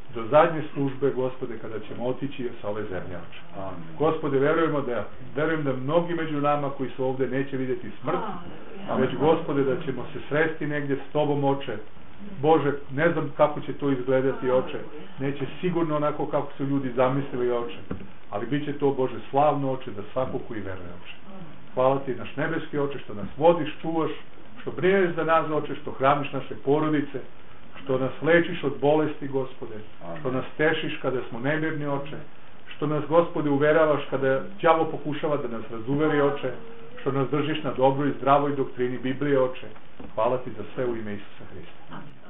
S2: do zadnje službe, Gospode, kada ćemo otići sa ove zemlje, oče.
S1: Amen.
S2: Gospode, verujem da mnogi među nama koji su ovdje neće vidjeti smrt, već, Gospode, da ćemo se sresti negdje s Tobom, oče. Bože, ne znam kako će to izgledati, oče. Neće sigurno onako kako su ljudi zamislili, oče. Ali bit će to, Bože, slavno, oče, za svako koji veruje, oče. Hvala ti, naš nebeski oče, što nas vodiš, čuvaš, što brineš za nas, oče, što hraniš naše porodice, što nas lečiš od bolesti, Gospode, što nas tešiš kada smo nemirni, oče, što nas, Gospode, uveravaš kada đavo pokušava da nas razuveri, oče, što nas držiš na dobroj i zdravoj doktrini Biblije, oče. Hvala ti za sve u ime Isusa Hrista.